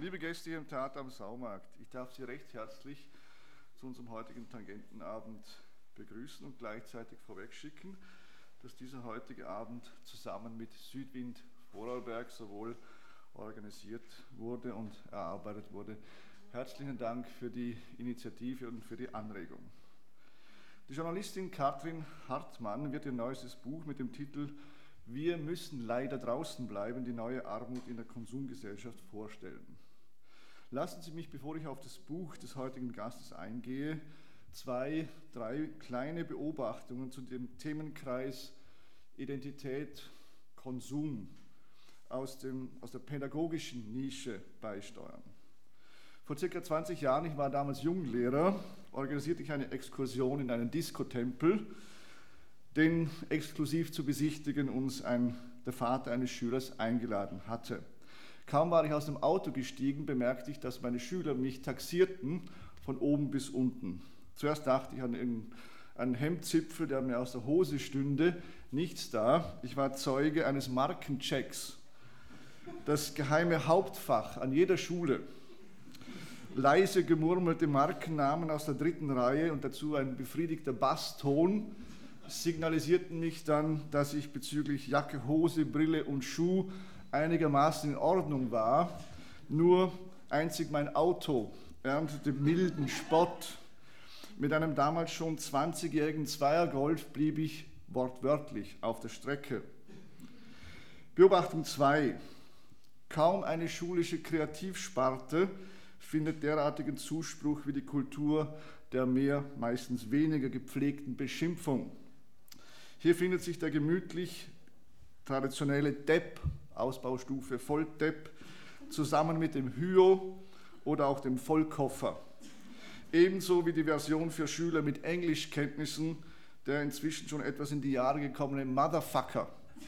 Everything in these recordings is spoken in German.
Liebe Gäste hier im Theater am Saumarkt, ich darf Sie recht herzlich zu unserem heutigen Tangentenabend begrüßen und gleichzeitig vorwegschicken, dass dieser heutige Abend zusammen mit Südwind Vorarlberg sowohl organisiert wurde und erarbeitet wurde. Herzlichen Dank für die Initiative und für die Anregung. Die Journalistin Katrin Hartmann wird ihr neuestes Buch mit dem Titel Wir müssen leider draußen bleiben, die neue Armut in der Konsumgesellschaft vorstellen. Lassen Sie mich, bevor ich auf das Buch des heutigen Gastes eingehe, 2, 3 kleine Beobachtungen zu dem Themenkreis Identität, Konsum aus der pädagogischen Nische beisteuern. Vor ca. 20 Jahren, ich war damals Junglehrer, organisierte ich eine Exkursion in einen Diskotempel, den exklusiv zu besichtigen uns der Vater eines Schülers eingeladen hatte. Kaum war ich aus dem Auto gestiegen, bemerkte ich, dass meine Schüler mich taxierten von oben bis unten. Zuerst dachte ich an einen Hemdzipfel, der mir aus der Hose stünde. Nichts da. Ich war Zeuge eines Markenchecks. Das geheime Hauptfach an jeder Schule. Leise gemurmelte Markennamen aus der 3. Reihe und dazu ein befriedigter Basston signalisierten mich dann, dass ich bezüglich Jacke, Hose, Brille und Schuh einigermaßen in Ordnung war. Nur einzig mein Auto erntete milden Spott. Mit einem damals schon 20-jährigen Zweiergolf blieb ich wortwörtlich auf der Strecke. Beobachtung 2. Kaum eine schulische Kreativsparte findet derartigen Zuspruch wie die Kultur der mehr, meistens weniger gepflegten Beschimpfung. Hier findet sich der gemütlich traditionelle Depp, Ausbaustufe Volldepp, zusammen mit dem Hyo oder auch dem Vollkoffer. Ebenso wie die Version für Schüler mit Englischkenntnissen, der inzwischen schon etwas in die Jahre gekommene Motherfucker.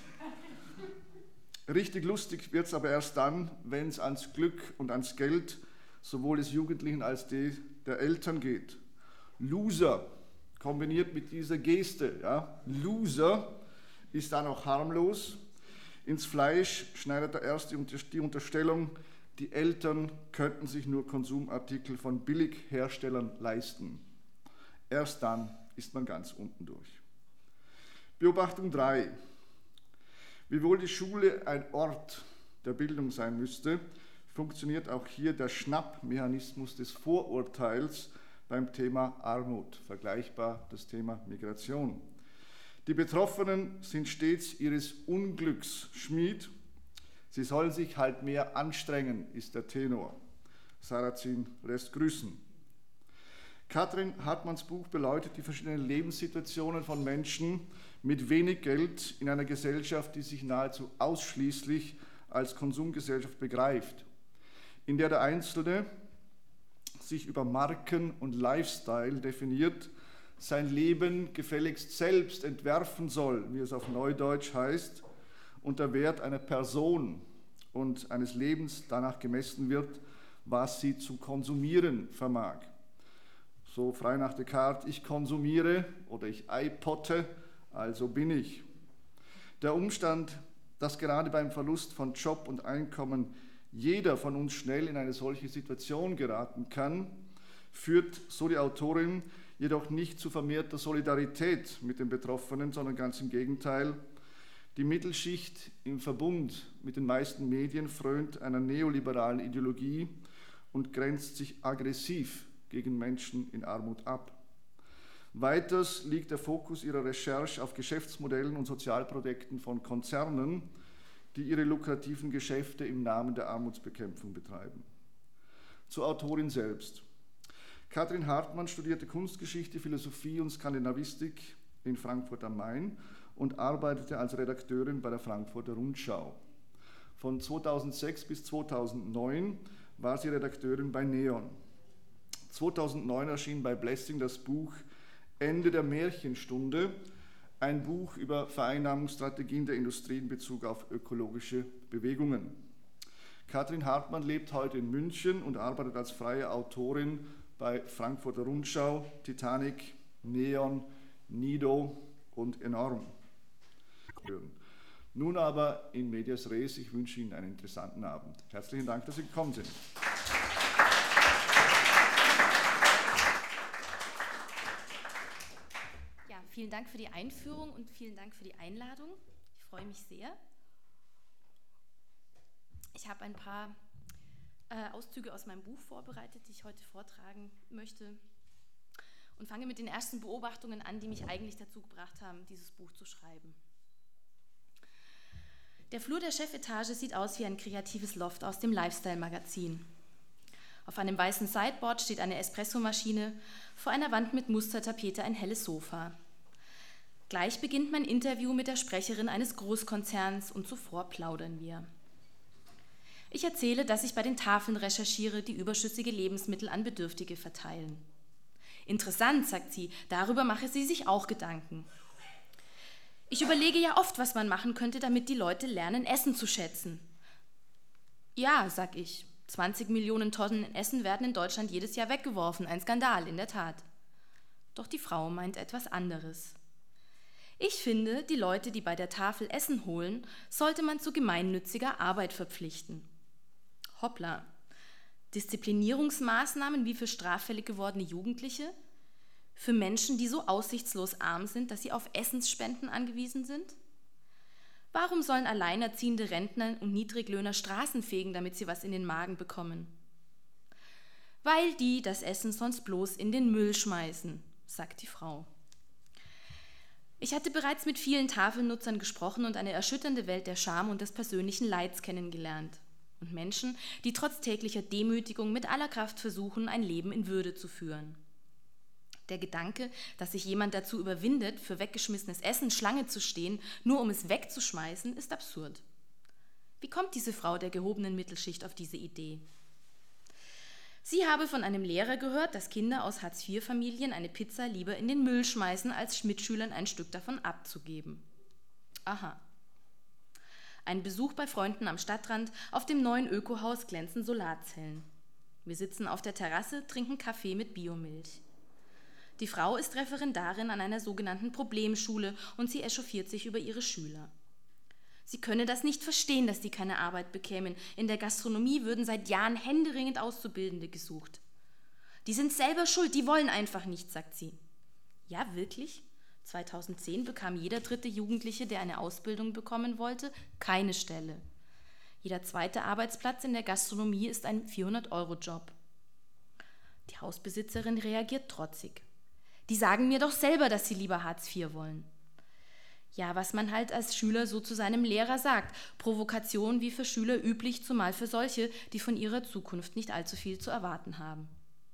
Richtig lustig wird es aber erst dann, wenn es ans Glück und ans Geld sowohl des Jugendlichen als der Eltern geht. Loser, kombiniert mit dieser Geste, ja, Loser ist dann auch harmlos. Ins Fleisch schneidet er erst die Unterstellung, die Eltern könnten sich nur Konsumartikel von Billigherstellern leisten. Erst dann ist man ganz unten durch. Beobachtung 3. Wiewohl die Schule ein Ort der Bildung sein müsste, funktioniert auch hier der Schnappmechanismus des Vorurteils beim Thema Armut, vergleichbar das Thema Migration. Die Betroffenen sind stets ihres Unglücks Schmied. Sie sollen sich halt mehr anstrengen, ist der Tenor. Sarrazin lässt grüßen. Katrin Hartmanns Buch beleuchtet die verschiedenen Lebenssituationen von Menschen mit wenig Geld in einer Gesellschaft, die sich nahezu ausschließlich als Konsumgesellschaft begreift, in der der Einzelne sich über Marken und Lifestyle definiert, sein Leben gefälligst selbst entwerfen soll, wie es auf Neudeutsch heißt, und der Wert einer Person und eines Lebens danach gemessen wird, was sie zu konsumieren vermag. So frei nach Descartes, ich konsumiere oder ich iPotte, also bin ich. Der Umstand, dass gerade beim Verlust von Job und Einkommen jeder von uns schnell in eine solche Situation geraten kann, führt, so die Autorin, jedoch nicht zu vermehrter Solidarität mit den Betroffenen, sondern ganz im Gegenteil. Die Mittelschicht im Verbund mit den meisten Medien frönt einer neoliberalen Ideologie und grenzt sich aggressiv gegen Menschen in Armut ab. Weiters liegt der Fokus ihrer Recherche auf Geschäftsmodellen und Sozialprojekten von Konzernen, die ihre lukrativen Geschäfte im Namen der Armutsbekämpfung betreiben. Zur Autorin selbst. Katrin Hartmann studierte Kunstgeschichte, Philosophie und Skandinavistik in Frankfurt am Main und arbeitete als Redakteurin bei der Frankfurter Rundschau. Von 2006 bis 2009 war sie Redakteurin bei Neon. 2009 erschien bei Blessing das Buch Ende der Märchenstunde, ein Buch über Vereinnahmungsstrategien der Industrie in Bezug auf ökologische Bewegungen. Katrin Hartmann lebt heute in München und arbeitet als freie Autorin bei Frankfurter Rundschau, Titanic, Neon, Nido und Enorm. Nun aber in medias res, ich wünsche Ihnen einen interessanten Abend. Herzlichen Dank, dass Sie gekommen sind. Ja, vielen Dank für die Einführung und vielen Dank für die Einladung. Ich freue mich sehr. Ich habe ein paar Auszüge aus meinem Buch vorbereitet, die ich heute vortragen möchte, und fange mit den ersten Beobachtungen an, die mich eigentlich dazu gebracht haben, dieses Buch zu schreiben. Der Flur der Chefetage sieht aus wie ein kreatives Loft aus dem Lifestyle-Magazin. Auf einem weißen Sideboard steht eine Espressomaschine, vor einer Wand mit Mustertapete ein helles Sofa. Gleich beginnt mein Interview mit der Sprecherin eines Großkonzerns und zuvor plaudern wir. Ich erzähle, dass ich bei den Tafeln recherchiere, die überschüssige Lebensmittel an Bedürftige verteilen. Interessant, sagt sie, darüber mache sie sich auch Gedanken. Ich überlege ja oft, was man machen könnte, damit die Leute lernen, Essen zu schätzen. Ja, sag ich, 20 Millionen Tonnen Essen werden in Deutschland jedes Jahr weggeworfen, ein Skandal, in der Tat. Doch die Frau meint etwas anderes. Ich finde, die Leute, die bei der Tafel Essen holen, sollte man zu gemeinnütziger Arbeit verpflichten. Hoppla. Disziplinierungsmaßnahmen wie für straffällig gewordene Jugendliche? Für Menschen, die so aussichtslos arm sind, dass sie auf Essensspenden angewiesen sind? Warum sollen alleinerziehende Rentner und Niedriglöhner Straßen fegen, damit sie was in den Magen bekommen? Weil die das Essen sonst bloß in den Müll schmeißen, sagt die Frau. Ich hatte bereits mit vielen Tafelnutzern gesprochen und eine erschütternde Welt der Scham und des persönlichen Leids kennengelernt. Und Menschen, die trotz täglicher Demütigung mit aller Kraft versuchen, ein Leben in Würde zu führen. Der Gedanke, dass sich jemand dazu überwindet, für weggeschmissenes Essen Schlange zu stehen, nur um es wegzuschmeißen, ist absurd. Wie kommt diese Frau der gehobenen Mittelschicht auf diese Idee? Sie habe von einem Lehrer gehört, dass Kinder aus Hartz-IV-Familien eine Pizza lieber in den Müll schmeißen, als Mitschülern ein Stück davon abzugeben. Aha. Ein Besuch bei Freunden am Stadtrand, auf dem neuen Ökohaus glänzen Solarzellen. Wir sitzen auf der Terrasse, trinken Kaffee mit Biomilch. Die Frau ist Referendarin an einer sogenannten Problemschule und sie echauffiert sich über ihre Schüler. Sie könne das nicht verstehen, dass die keine Arbeit bekämen. In der Gastronomie würden seit Jahren händeringend Auszubildende gesucht. Die sind selber schuld, die wollen einfach nicht, sagt sie. Ja, wirklich? 2010 bekam jeder dritte Jugendliche, der eine Ausbildung bekommen wollte, keine Stelle. Jeder zweite Arbeitsplatz in der Gastronomie ist ein 400-Euro-Job. Die Hausbesitzerin reagiert trotzig. Die sagen mir doch selber, dass sie lieber Hartz IV wollen. Ja, was man halt als Schüler so zu seinem Lehrer sagt. Provokation wie für Schüler üblich, zumal für solche, die von ihrer Zukunft nicht allzu viel zu erwarten haben.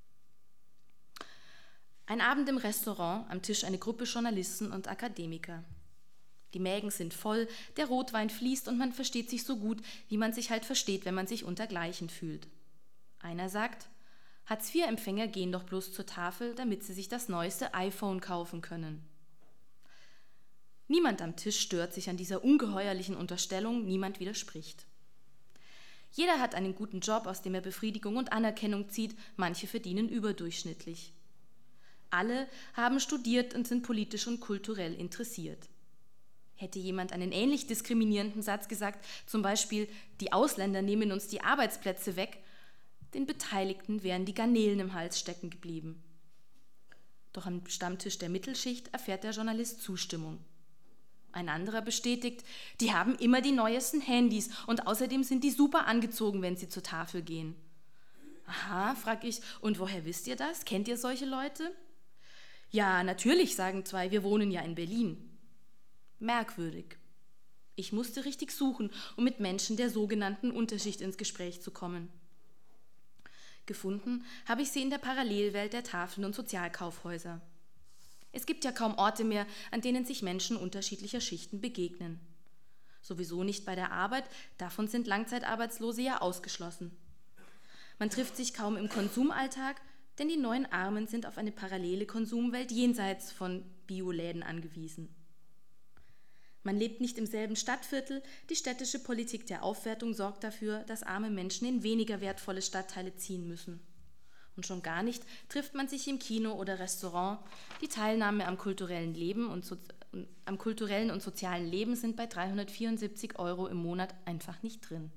Ein Abend im Restaurant, am Tisch eine Gruppe Journalisten und Akademiker. Die Mägen sind voll, der Rotwein fließt und man versteht sich so gut, wie man sich halt versteht, wenn man sich untergleichen fühlt. Einer sagt, Hartz-IV-Empfänger gehen doch bloß zur Tafel, damit sie sich das neueste iPhone kaufen können. Niemand am Tisch stört sich an dieser ungeheuerlichen Unterstellung, niemand widerspricht. Jeder hat einen guten Job, aus dem er Befriedigung und Anerkennung zieht, manche verdienen überdurchschnittlich. Alle haben studiert und sind politisch und kulturell interessiert. Hätte jemand einen ähnlich diskriminierenden Satz gesagt, zum Beispiel, die Ausländer nehmen uns die Arbeitsplätze weg, den Beteiligten wären die Garnelen im Hals stecken geblieben. Doch am Stammtisch der Mittelschicht erfährt der Journalist Zustimmung. Ein anderer bestätigt, die haben immer die neuesten Handys und außerdem sind die super angezogen, wenn sie zur Tafel gehen. Aha, frag ich, und woher wisst ihr das? Kennt ihr solche Leute? Ja, natürlich, sagen zwei, wir wohnen ja in Berlin. Merkwürdig. Ich musste richtig suchen, um mit Menschen der sogenannten Unterschicht ins Gespräch zu kommen. Gefunden habe ich sie in der Parallelwelt der Tafeln und Sozialkaufhäuser. Es gibt ja kaum Orte mehr, an denen sich Menschen unterschiedlicher Schichten begegnen. Sowieso nicht bei der Arbeit, davon sind Langzeitarbeitslose ja ausgeschlossen. Man trifft sich kaum im Konsumalltag, denn die neuen Armen sind auf eine parallele Konsumwelt jenseits von Bioläden angewiesen. Man lebt nicht im selben Stadtviertel, die städtische Politik der Aufwertung sorgt dafür, dass arme Menschen in weniger wertvolle Stadtteile ziehen müssen. Und schon gar nicht trifft man sich im Kino oder Restaurant, die Teilnahme am kulturellen Leben und am kulturellen und sozialen Leben sind bei 374 € im Monat einfach nicht drin.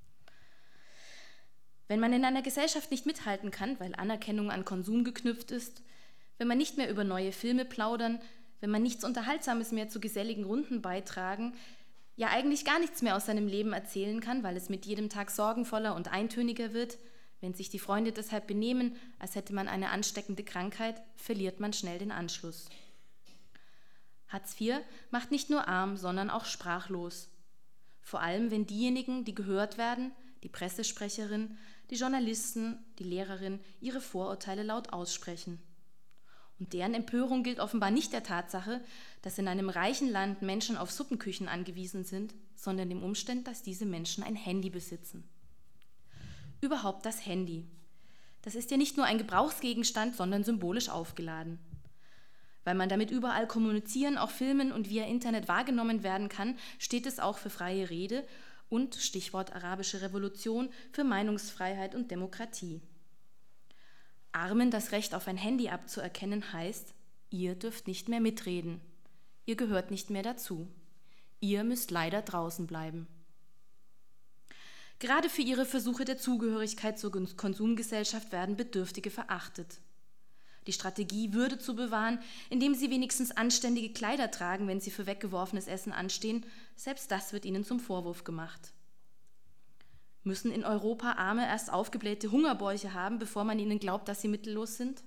Wenn man in einer Gesellschaft nicht mithalten kann, weil Anerkennung an Konsum geknüpft ist, wenn man nicht mehr über neue Filme plaudern, wenn man nichts Unterhaltsames mehr zu geselligen Runden beitragen, ja eigentlich gar nichts mehr aus seinem Leben erzählen kann, weil es mit jedem Tag sorgenvoller und eintöniger wird, wenn sich die Freunde deshalb benehmen, als hätte man eine ansteckende Krankheit, verliert man schnell den Anschluss. Hartz IV macht nicht nur arm, sondern auch sprachlos. Vor allem, wenn diejenigen, die gehört werden, die Pressesprecherin, die Journalisten, die Lehrerin, ihre Vorurteile laut aussprechen. Und deren Empörung gilt offenbar nicht der Tatsache, dass in einem reichen Land Menschen auf Suppenküchen angewiesen sind, sondern dem Umstand, dass diese Menschen ein Handy besitzen. Überhaupt das Handy. Das ist ja nicht nur ein Gebrauchsgegenstand, sondern symbolisch aufgeladen. Weil man damit überall kommunizieren, auch filmen und via Internet wahrgenommen werden kann, steht es auch für freie Rede und, Stichwort arabische Revolution, für Meinungsfreiheit und Demokratie. Armen das Recht auf ein Handy abzuerkennen heißt, ihr dürft nicht mehr mitreden. Ihr gehört nicht mehr dazu. Ihr müsst leider draußen bleiben. Gerade für ihre Versuche der Zugehörigkeit zur Konsumgesellschaft werden Bedürftige verachtet. Die Strategie, Würde zu bewahren, indem sie wenigstens anständige Kleider tragen, wenn sie für weggeworfenes Essen anstehen, selbst das wird ihnen zum Vorwurf gemacht. Müssen in Europa Arme erst aufgeblähte Hungerbäuche haben, bevor man ihnen glaubt, dass sie mittellos sind?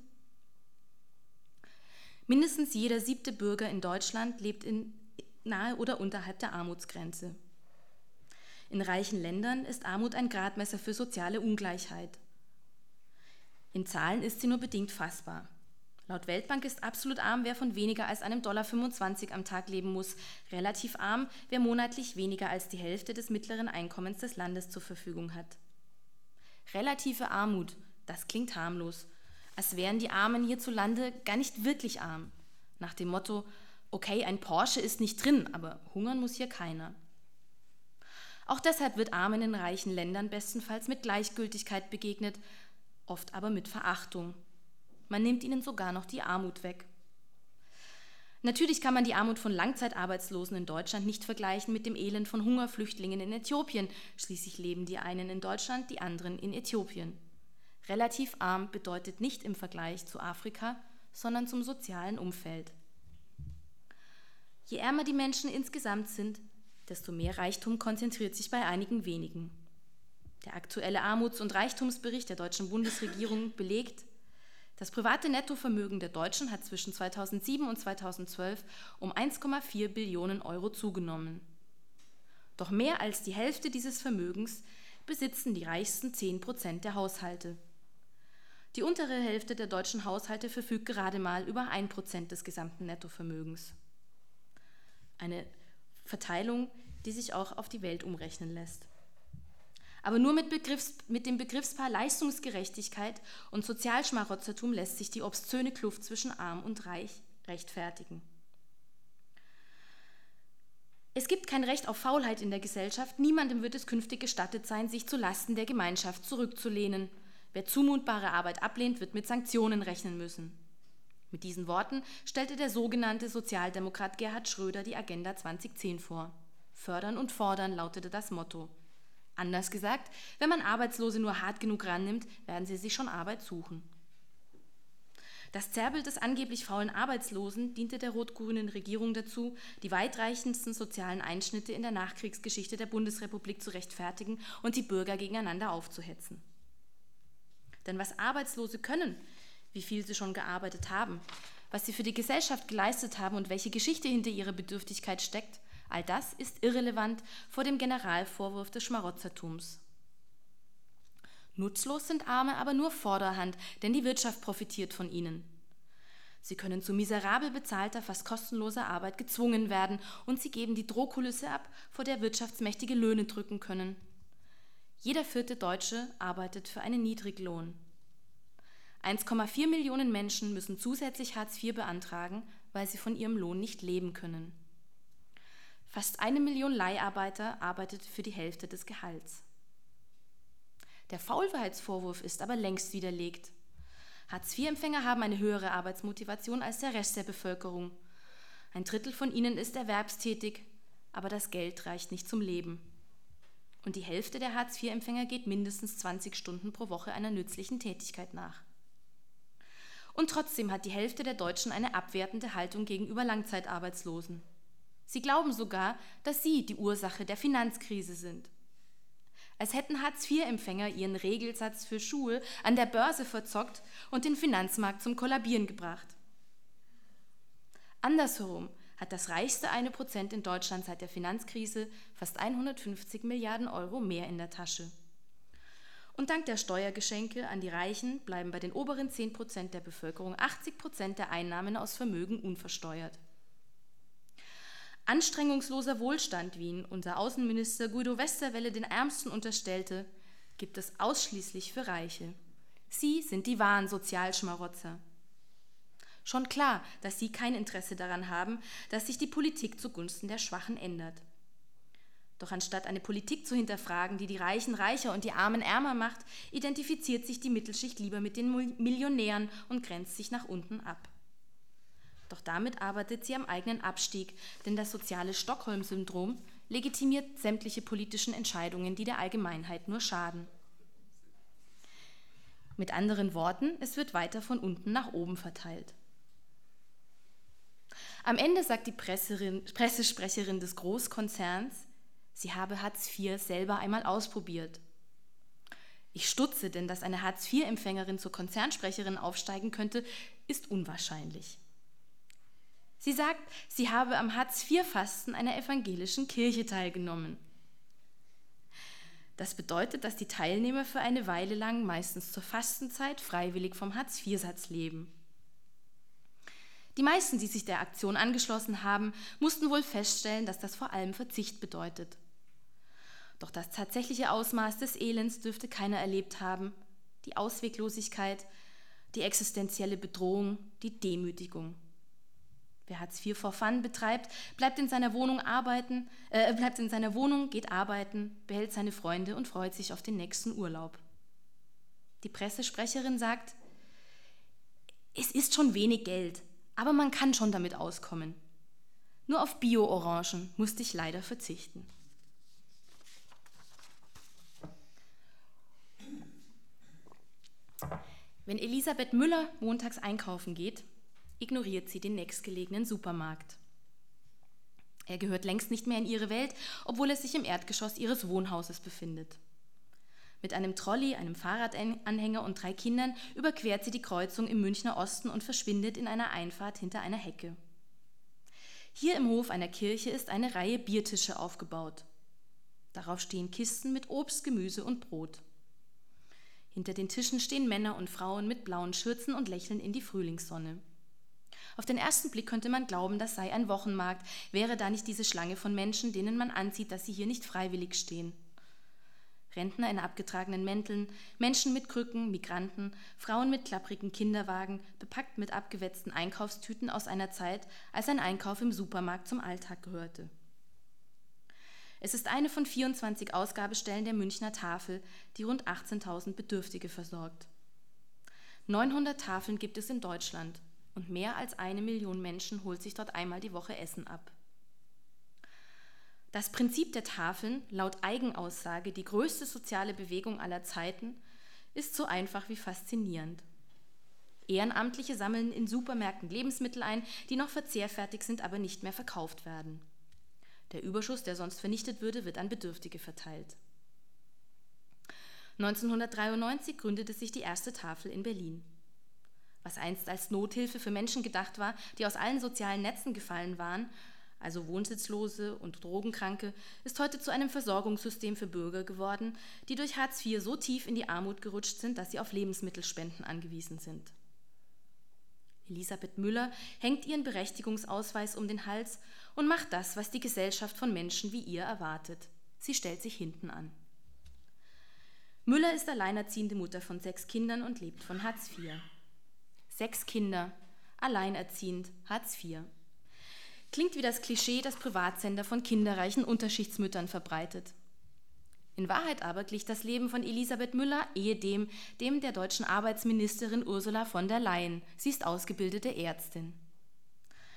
Mindestens jeder 7. Bürger in Deutschland lebt nahe oder unterhalb der Armutsgrenze. In reichen Ländern ist Armut ein Gradmesser für soziale Ungleichheit. In Zahlen ist sie nur bedingt fassbar. Laut Weltbank ist absolut arm, wer von weniger als einem $1,25 am Tag leben muss. Relativ arm, wer monatlich weniger als die Hälfte des mittleren Einkommens des Landes zur Verfügung hat. Relative Armut, das klingt harmlos. Als wären die Armen hierzulande gar nicht wirklich arm. Nach dem Motto, okay, ein Porsche ist nicht drin, aber hungern muss hier keiner. Auch deshalb wird Armen in reichen Ländern bestenfalls mit Gleichgültigkeit begegnet, oft aber mit Verachtung. Man nimmt ihnen sogar noch die Armut weg. Natürlich kann man die Armut von Langzeitarbeitslosen in Deutschland nicht vergleichen mit dem Elend von Hungerflüchtlingen in Äthiopien. Schließlich leben die einen in Deutschland, die anderen in Äthiopien. Relativ arm bedeutet nicht im Vergleich zu Afrika, sondern zum sozialen Umfeld. Je ärmer die Menschen insgesamt sind, desto mehr Reichtum konzentriert sich bei einigen wenigen. Der aktuelle Armuts- und Reichtumsbericht der deutschen Bundesregierung belegt, das private Nettovermögen der Deutschen hat zwischen 2007 und 2012 um 1,4 Billionen € zugenommen. Doch mehr als die Hälfte dieses Vermögens besitzen die reichsten 10% der Haushalte. Die untere Hälfte der deutschen Haushalte verfügt gerade mal über 1% des gesamten Nettovermögens. Eine Verteilung, die sich auch auf die Welt umrechnen lässt. Aber nur mit dem Begriffspaar Leistungsgerechtigkeit und Sozialschmarotzertum lässt sich die obszöne Kluft zwischen Arm und Reich rechtfertigen. Es gibt kein Recht auf Faulheit in der Gesellschaft, niemandem wird es künftig gestattet sein, sich zu Lasten der Gemeinschaft zurückzulehnen. Wer zumutbare Arbeit ablehnt, wird mit Sanktionen rechnen müssen. Mit diesen Worten stellte der sogenannte Sozialdemokrat Gerhard Schröder die Agenda 2010 vor. Fördern und fordern lautete das Motto. Anders gesagt, wenn man Arbeitslose nur hart genug rannimmt, werden sie sich schon Arbeit suchen. Das Zerrbild des angeblich faulen Arbeitslosen diente der rot-grünen Regierung dazu, die weitreichendsten sozialen Einschnitte in der Nachkriegsgeschichte der Bundesrepublik zu rechtfertigen und die Bürger gegeneinander aufzuhetzen. Denn was Arbeitslose können, wie viel sie schon gearbeitet haben, was sie für die Gesellschaft geleistet haben und welche Geschichte hinter ihrer Bedürftigkeit steckt, all das ist irrelevant vor dem Generalvorwurf des Schmarotzertums. Nutzlos sind Arme aber nur vorderhand, denn die Wirtschaft profitiert von ihnen. Sie können zu miserabel bezahlter, fast kostenloser Arbeit gezwungen werden und sie geben die Drohkulisse ab, vor der wirtschaftsmächtige Löhne drücken können. Jeder 4. Deutsche arbeitet für einen Niedriglohn. 1,4 Millionen Menschen müssen zusätzlich Hartz IV beantragen, weil sie von ihrem Lohn nicht leben können. Fast 1 Million Leiharbeiter arbeitet für die Hälfte des Gehalts. Der Faulheitsvorwurf ist aber längst widerlegt. Hartz-IV-Empfänger haben eine höhere Arbeitsmotivation als der Rest der Bevölkerung. Ein Drittel von ihnen ist erwerbstätig, aber das Geld reicht nicht zum Leben. Und die Hälfte der Hartz-IV-Empfänger geht mindestens 20 Stunden pro Woche einer nützlichen Tätigkeit nach. Und trotzdem hat die Hälfte der Deutschen eine abwertende Haltung gegenüber Langzeitarbeitslosen. Sie glauben sogar, dass sie die Ursache der Finanzkrise sind. Als hätten Hartz-IV-Empfänger ihren Regelsatz für Schuhe an der Börse verzockt und den Finanzmarkt zum Kollabieren gebracht. Andersherum hat das reichste 1% in Deutschland seit der Finanzkrise fast 150 Milliarden Euro mehr in der Tasche. Und dank der Steuergeschenke an die Reichen bleiben bei den oberen 10% der Bevölkerung 80% der Einnahmen aus Vermögen unversteuert. Anstrengungsloser Wohlstand, wie ihn unser Außenminister Guido Westerwelle den Ärmsten unterstellte, gibt es ausschließlich für Reiche. Sie sind die wahren Sozialschmarotzer. Schon klar, dass sie kein Interesse daran haben, dass sich die Politik zugunsten der Schwachen ändert. Doch anstatt eine Politik zu hinterfragen, die die Reichen reicher und die Armen ärmer macht, identifiziert sich die Mittelschicht lieber mit den Millionären und grenzt sich nach unten ab. Doch damit arbeitet sie am eigenen Abstieg, denn das soziale Stockholm-Syndrom legitimiert sämtliche politischen Entscheidungen, die der Allgemeinheit nur schaden. Mit anderen Worten, es wird weiter von unten nach oben verteilt. Am Ende sagt die Pressesprecherin des Großkonzerns, sie habe Hartz IV selber einmal ausprobiert. Ich stutze, denn dass eine Hartz-IV-Empfängerin zur Konzernsprecherin aufsteigen könnte, ist unwahrscheinlich. Sie sagt, sie habe am Hartz-IV-Fasten einer evangelischen Kirche teilgenommen. Das bedeutet, dass die Teilnehmer für eine Weile lang, meistens zur Fastenzeit, freiwillig vom Hartz-IV-Satz leben. Die meisten, die sich der Aktion angeschlossen haben, mussten wohl feststellen, dass das vor allem Verzicht bedeutet. Doch das tatsächliche Ausmaß des Elends dürfte keiner erlebt haben. Die Ausweglosigkeit, die existenzielle Bedrohung, die Demütigung. Wer Hartz IV for Fun betreibt, bleibt in seiner Wohnung, geht arbeiten, behält seine Freunde und freut sich auf den nächsten Urlaub. Die Pressesprecherin sagt, es ist schon wenig Geld, aber man kann schon damit auskommen. Nur auf Bio-Orangen musste ich leider verzichten. Wenn Elisabeth Müller montags einkaufen geht, ignoriert sie den nächstgelegenen Supermarkt. Er gehört längst nicht mehr in ihre Welt, obwohl er sich im Erdgeschoss ihres Wohnhauses befindet. Mit einem Trolley, einem Fahrradanhänger und 3 Kindern überquert sie die Kreuzung im Münchner Osten und verschwindet in einer Einfahrt hinter einer Hecke. Hier im Hof einer Kirche ist eine Reihe Biertische aufgebaut. Darauf stehen Kisten mit Obst, Gemüse und Brot. Hinter den Tischen stehen Männer und Frauen mit blauen Schürzen und lächeln in die Frühlingssonne. Auf den ersten Blick könnte man glauben, das sei ein Wochenmarkt, wäre da nicht diese Schlange von Menschen, denen man ansieht, dass sie hier nicht freiwillig stehen. Rentner in abgetragenen Mänteln, Menschen mit Krücken, Migranten, Frauen mit klapprigen Kinderwagen, bepackt mit abgewetzten Einkaufstüten aus einer Zeit, als ein Einkauf im Supermarkt zum Alltag gehörte. Es ist eine von 24 Ausgabestellen der Münchner Tafel, die rund 18.000 Bedürftige versorgt. 900 Tafeln gibt es in Deutschland. Und mehr als 1 Million Menschen holt sich dort einmal die Woche Essen ab. Das Prinzip der Tafeln, laut Eigenaussage die größte soziale Bewegung aller Zeiten, ist so einfach wie faszinierend. Ehrenamtliche sammeln in Supermärkten Lebensmittel ein, die noch verzehrfertig sind, aber nicht mehr verkauft werden. Der Überschuss, der sonst vernichtet würde, wird an Bedürftige verteilt. 1993 gründete sich die erste Tafel in Berlin. Was einst als Nothilfe für Menschen gedacht war, die aus allen sozialen Netzen gefallen waren, also Wohnsitzlose und Drogenkranke, ist heute zu einem Versorgungssystem für Bürger geworden, die durch Hartz IV so tief in die Armut gerutscht sind, dass sie auf Lebensmittelspenden angewiesen sind. Elisabeth Müller hängt ihren Berechtigungsausweis um den Hals und macht das, was die Gesellschaft von Menschen wie ihr erwartet. Sie stellt sich hinten an. Müller ist alleinerziehende Mutter von 6 Kindern und lebt von Hartz IV. 6 Kinder, alleinerziehend, Hartz IV. Klingt wie das Klischee, das Privatsender von kinderreichen Unterschichtsmüttern verbreitet. In Wahrheit aber glich das Leben von Elisabeth Müller eher dem der deutschen Arbeitsministerin Ursula von der Leyen. Sie ist ausgebildete Ärztin.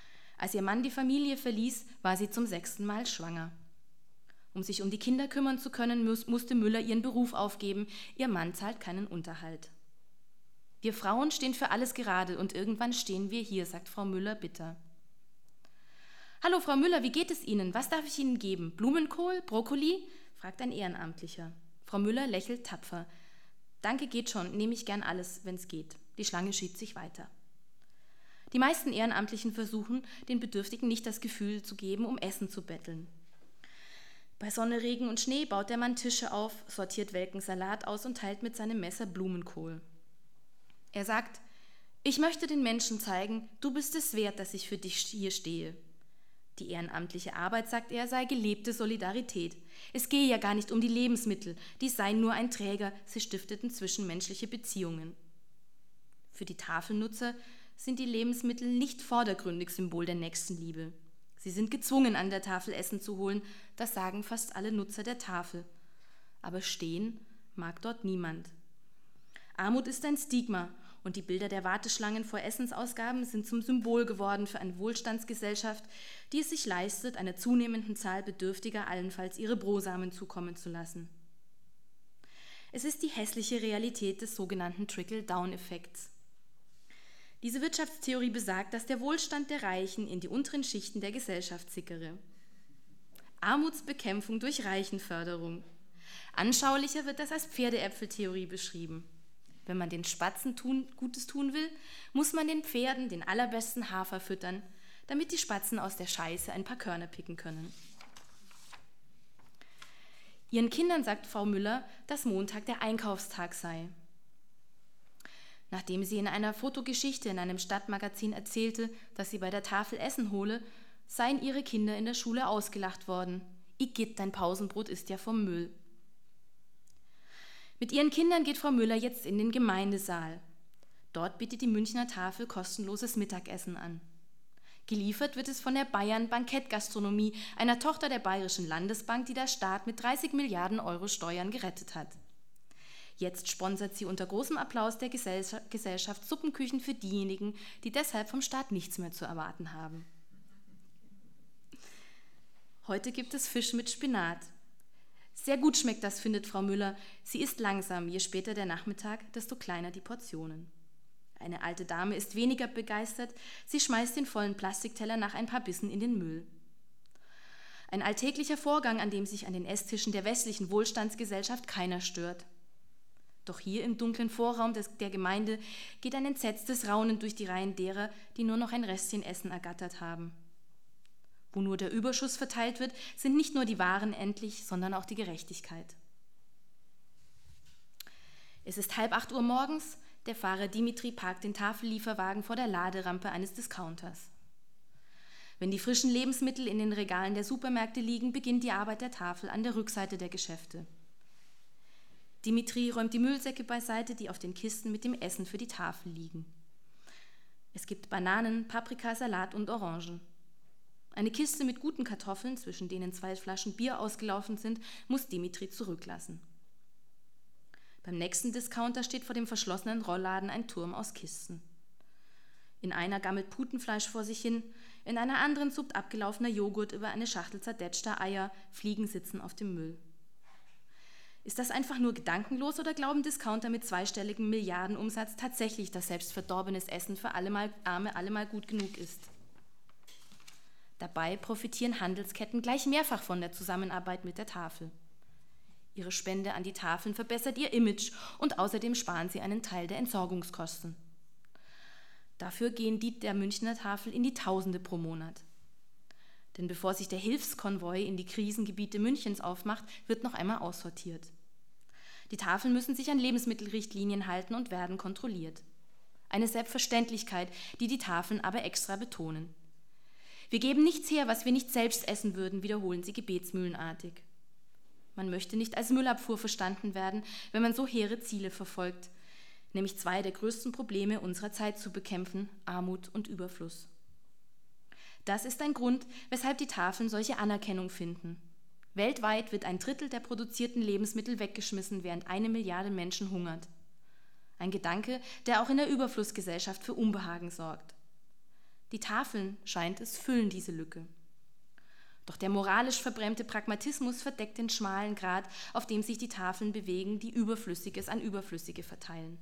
Als ihr Mann die Familie verließ, war sie zum 6. Mal schwanger. Um sich um die Kinder kümmern zu können, musste Müller ihren Beruf aufgeben. Ihr Mann zahlt keinen Unterhalt. Wir Frauen stehen für alles gerade und irgendwann stehen wir hier, sagt Frau Müller bitter. Hallo Frau Müller, wie geht es Ihnen? Was darf ich Ihnen geben? Blumenkohl? Brokkoli? Fragt ein Ehrenamtlicher. Frau Müller lächelt tapfer. Danke, geht schon, nehme ich gern alles, wenn es geht. Die Schlange schiebt sich weiter. Die meisten Ehrenamtlichen versuchen, den Bedürftigen nicht das Gefühl zu geben, um Essen zu betteln. Bei Sonne, Regen und Schnee baut der Mann Tische auf, sortiert welken Salat aus und teilt mit seinem Messer Blumenkohl. Er sagt, ich möchte den Menschen zeigen, du bist es wert, dass ich für dich hier stehe. Die ehrenamtliche Arbeit, sagt er, sei gelebte Solidarität. Es gehe ja gar nicht um die Lebensmittel, die seien nur ein Träger, sie stifteten zwischenmenschliche Beziehungen. Für die Tafelnutzer sind die Lebensmittel nicht vordergründig Symbol der Nächstenliebe. Sie sind gezwungen, an der Tafel Essen zu holen, das sagen fast alle Nutzer der Tafel. Aber stehen mag dort niemand. Armut ist ein Stigma und die Bilder der Warteschlangen vor Essensausgaben sind zum Symbol geworden für eine Wohlstandsgesellschaft, die es sich leistet, einer zunehmenden Zahl Bedürftiger allenfalls ihre Brosamen zukommen zu lassen. Es ist die hässliche Realität des sogenannten Trickle-Down-Effekts. Diese Wirtschaftstheorie besagt, dass der Wohlstand der Reichen in die unteren Schichten der Gesellschaft sickere. Armutsbekämpfung durch Reichenförderung. Anschaulicher wird das als Pferdeäpfeltheorie beschrieben. Wenn man den Spatzen Gutes tun will, muss man den Pferden den allerbesten Hafer füttern, damit die Spatzen aus der Scheiße ein paar Körner picken können. Ihren Kindern sagt Frau Müller, dass Montag der Einkaufstag sei. Nachdem sie in einer Fotogeschichte in einem Stadtmagazin erzählte, dass sie bei der Tafel Essen hole, seien ihre Kinder in der Schule ausgelacht worden. Igitt, dein Pausenbrot ist ja vom Müll. Mit ihren Kindern geht Frau Müller jetzt in den Gemeindesaal. Dort bietet die Münchner Tafel kostenloses Mittagessen an. Geliefert wird es von der Bayern Bankettgastronomie, einer Tochter der Bayerischen Landesbank, die der Staat mit 30 Milliarden Euro Steuern gerettet hat. Jetzt sponsert sie unter großem Applaus der Gesellschaft Suppenküchen für diejenigen, die deshalb vom Staat nichts mehr zu erwarten haben. Heute gibt es Fisch mit Spinat. Sehr gut schmeckt das, findet Frau Müller. Sie isst langsam, je später der Nachmittag, desto kleiner die Portionen. Eine alte Dame ist weniger begeistert, sie schmeißt den vollen Plastikteller nach ein paar Bissen in den Müll. Ein alltäglicher Vorgang, an dem sich an den Esstischen der westlichen Wohlstandsgesellschaft keiner stört. Doch hier im dunklen Vorraum der Gemeinde geht ein entsetztes Raunen durch die Reihen derer, die nur noch ein Restchen Essen ergattert haben. Wo nur der Überschuss verteilt wird, sind nicht nur die Waren endlich, sondern auch die Gerechtigkeit. Es ist 7:30 morgens, der Fahrer Dimitri parkt den Tafellieferwagen vor der Laderampe eines Discounters. Wenn die frischen Lebensmittel in den Regalen der Supermärkte liegen, beginnt die Arbeit der Tafel an der Rückseite der Geschäfte. Dimitri räumt die Müllsäcke beiseite, die auf den Kisten mit dem Essen für die Tafel liegen. Es gibt Bananen, Paprika, Salat und Orangen. Eine Kiste mit guten Kartoffeln, zwischen denen 2 Flaschen Bier ausgelaufen sind, muss Dimitri zurücklassen. Beim nächsten Discounter steht vor dem verschlossenen Rollladen ein Turm aus Kisten. In einer gammelt Putenfleisch vor sich hin, in einer anderen suppt abgelaufener Joghurt über eine Schachtel zerdetschter Eier, Fliegen sitzen auf dem Müll. Ist das einfach nur gedankenlos oder glauben Discounter mit zweistelligem Milliardenumsatz tatsächlich, dass selbst verdorbenes Essen für Arme allemal gut genug ist? Dabei profitieren Handelsketten gleich mehrfach von der Zusammenarbeit mit der Tafel. Ihre Spende an die Tafeln verbessert ihr Image und außerdem sparen sie einen Teil der Entsorgungskosten. Dafür gehen die der Münchner Tafel in die Tausende pro Monat. Denn bevor sich der Hilfskonvoi in die Krisengebiete Münchens aufmacht, wird noch einmal aussortiert. Die Tafeln müssen sich an Lebensmittelrichtlinien halten und werden kontrolliert. Eine Selbstverständlichkeit, die die Tafeln aber extra betonen. Wir geben nichts her, was wir nicht selbst essen würden, wiederholen sie gebetsmühlenartig. Man möchte nicht als Müllabfuhr verstanden werden, wenn man so hehre Ziele verfolgt, nämlich 2 der größten Probleme unserer Zeit zu bekämpfen, Armut und Überfluss. Das ist ein Grund, weshalb die Tafeln solche Anerkennung finden. Weltweit wird 1/3 der produzierten Lebensmittel weggeschmissen, während 1 Milliarde Menschen hungert. Ein Gedanke, der auch in der Überflussgesellschaft für Unbehagen sorgt. Die Tafeln, scheint es, füllen diese Lücke. Doch der moralisch verbrämte Pragmatismus verdeckt den schmalen Grat, auf dem sich die Tafeln bewegen, die Überflüssiges an Überflüssige verteilen.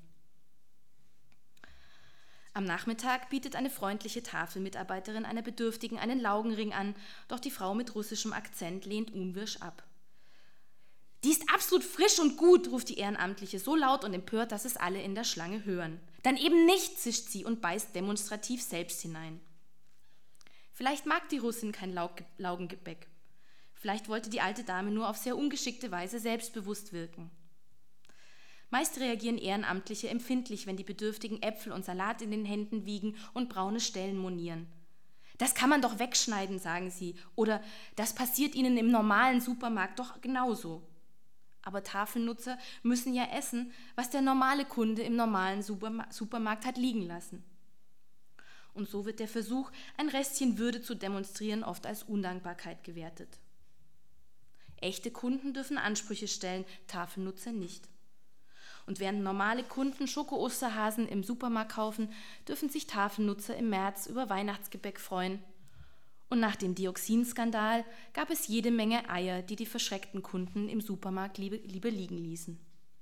Am Nachmittag bietet eine freundliche Tafelmitarbeiterin einer Bedürftigen einen Laugenring an, doch die Frau mit russischem Akzent lehnt unwirsch ab. »Die ist absolut frisch und gut«, ruft die Ehrenamtliche so laut und empört, dass es alle in der Schlange hören. »Dann eben nicht«, zischt sie und beißt demonstrativ selbst hinein. Vielleicht mag die Russin kein Laugengebäck. Vielleicht wollte die alte Dame nur auf sehr ungeschickte Weise selbstbewusst wirken. Meist reagieren Ehrenamtliche empfindlich, wenn die Bedürftigen Äpfel und Salat in den Händen wiegen und braune Stellen monieren. »Das kann man doch wegschneiden«, sagen sie, oder »das passiert ihnen im normalen Supermarkt doch genauso.« Aber Tafelnutzer müssen ja essen, was der normale Kunde im normalen Supermarkt hat liegen lassen. Und so wird der Versuch, ein Restchen Würde zu demonstrieren, oft als Undankbarkeit gewertet. Echte Kunden dürfen Ansprüche stellen, Tafelnutzer nicht. Und während normale Kunden Schoko-Osterhasen im Supermarkt kaufen, dürfen sich Tafelnutzer im März über Weihnachtsgebäck freuen. Und nach dem Dioxinskandal gab es jede Menge Eier, die verschreckten Kunden im Supermarkt lieber liegen ließen.